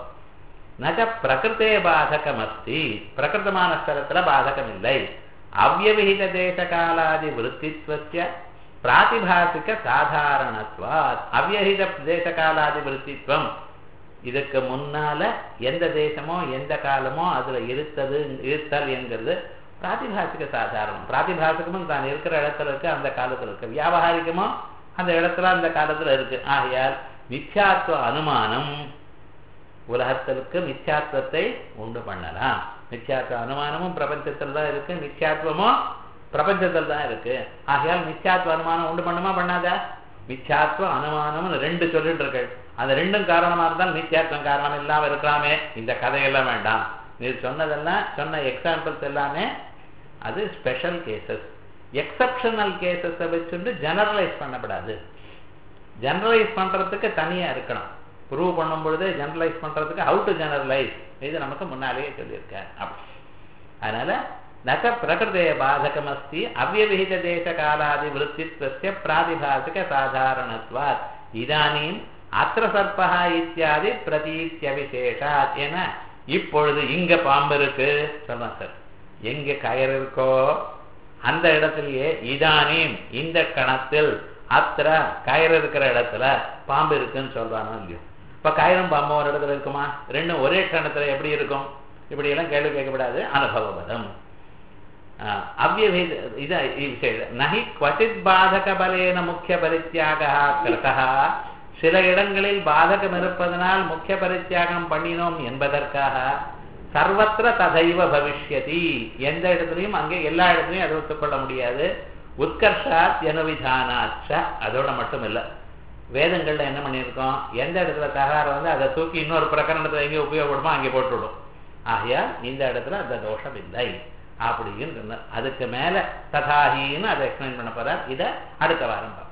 நக பிரகிருத்தே பாதகம் அஸ்தி பிரகிருத்தமான ஸ்தலத்துல பாதகம் இல்லை. அவ்யவிஹித தேச காலாதி விருத்தித்வஸ்ய பிராதிபாசிக சாதாரணத்வாத் அவ்யவிஹித தேச காலாதி விருத்தித்வம் இதுக்கு முன்னால எந்த தேசமோ எந்த காலமோ அதுல இருத்தல் என்கிறது பிராதிபாசிக சாதாரணம். பிராதிபாசிகமும் தான் இருக்கிற இடத்துல இருக்கு, அந்த காலத்துல இருக்கு. வியாபாரிகமோ அந்த இடத்துல அந்த காலத்துல இருக்கு. ஆகையால் மித்யாத்வ அனுமானம் உலகத்திற்கு மித்யாத்வத்தை உண்டு பண்ணலாம். மித்யாத்வ அனுமானமும் பிரபஞ்சத்தில் தான் இருக்கு, மித்யாத்வமும் பிரபஞ்சத்தில் தான் இருக்கு. ஆகையால் மித்யாத்வ அனுமானம் உண்டு பண்ணுமா பண்ணாதா? மித்யாத்வ அனுமானம் 2 சொல்லிட்டு இருக்கு. அந்த 2ம் காரணமா இருந்தால் மித்யாத்வம் காரணம் இல்லாம இருக்கலாமே. இந்த கதையெல்லாம் வேண்டாம். நீ சொன்னதெல்லாம் சொன்ன எக்ஸாம்பிள்ஸ் எல்லாமே அது ஸ்பெஷல் கேசஸ். எக்ஸப்ஷனல் கேசஸை வச்சுட்டு ஜெனரலைஸ் பண்ணப்படாது. ஜெனரலைஸ் பண்றதுக்கு தனியா இருக்கணும். ப்ரூவ் பண்ணும் பொழுது ஜெனரலைஸ் பண்றதுக்கு ஹவு டு ஜெனரலைஸ் இது நமக்கு முன்னாலேயே சொல்லியிருக்கார். அப்படி அதனால நக பிரகிருதே பாதகமஸ்தி அவ்யவிஹித தேச காலாதி விருத்தித்வஸ்ய பிராதிபாசிக சாதாரணத்வாத் இதானீம் அத்திர சர்ப்பஹ இத்தியாதி பிரதீத்ய விசேஷாத் என இப்பொழுது இங்க பாம்பு இருக்கு சொல்றேன் சார். எங்க கயிறு இருக்கோ அந்த இடத்திலேயே இதானீம் இந்த கணத்தில் அத்திர கயிறு இருக்கிற இடத்துல பாம்பு இருக்குன்னு சொல்றானோ இல்லையோ. இப்ப கயிறும் பாம்பும் ஒரு இடத்துல இருக்குமா? 2 ஒரே கணத்துல எப்படி இருக்கும்? இப்படி எல்லாம் கேள்வி கேட்கப்படாது. அனுபவபதம் அவ்யவித இது நஹி க்வசித் பாதக பலேன முக்கிய பரித்யாகா கிருதா சில இடங்களில் பாதகம் இருப்பதனால் முக்கிய பரித்யாகம் பண்ணினோம் என்பதற்காக சர்வத்திர ததைவ பவிஷ்யதி எந்த இடத்துலையும் அங்கே எல்லா இடத்துலையும் அதை ஒத்துக்கொள்ள முடியாது. உத்கர்ஷாத் யனுவிதானாச்ச அதோட மட்டும் இல்லை. வேதங்கள்ல என்ன பண்ணியிருக்கோம்? எந்த இடத்துல தகாரம் வந்து அதை தூக்கி இன்னொரு பிரகரணத்தை எங்கே உபயோகப்படுமோ அங்கே போட்டுவிடும். ஆகையால் இந்த இடத்துல அந்த தோஷம் இல்லை அப்படின்னு அதுக்கு மேல ததாகின்னு அதை எக்ஸ்பிளைன் பண்ண போறார். இதை அடுத்த வாரம் பார்ப்போம்.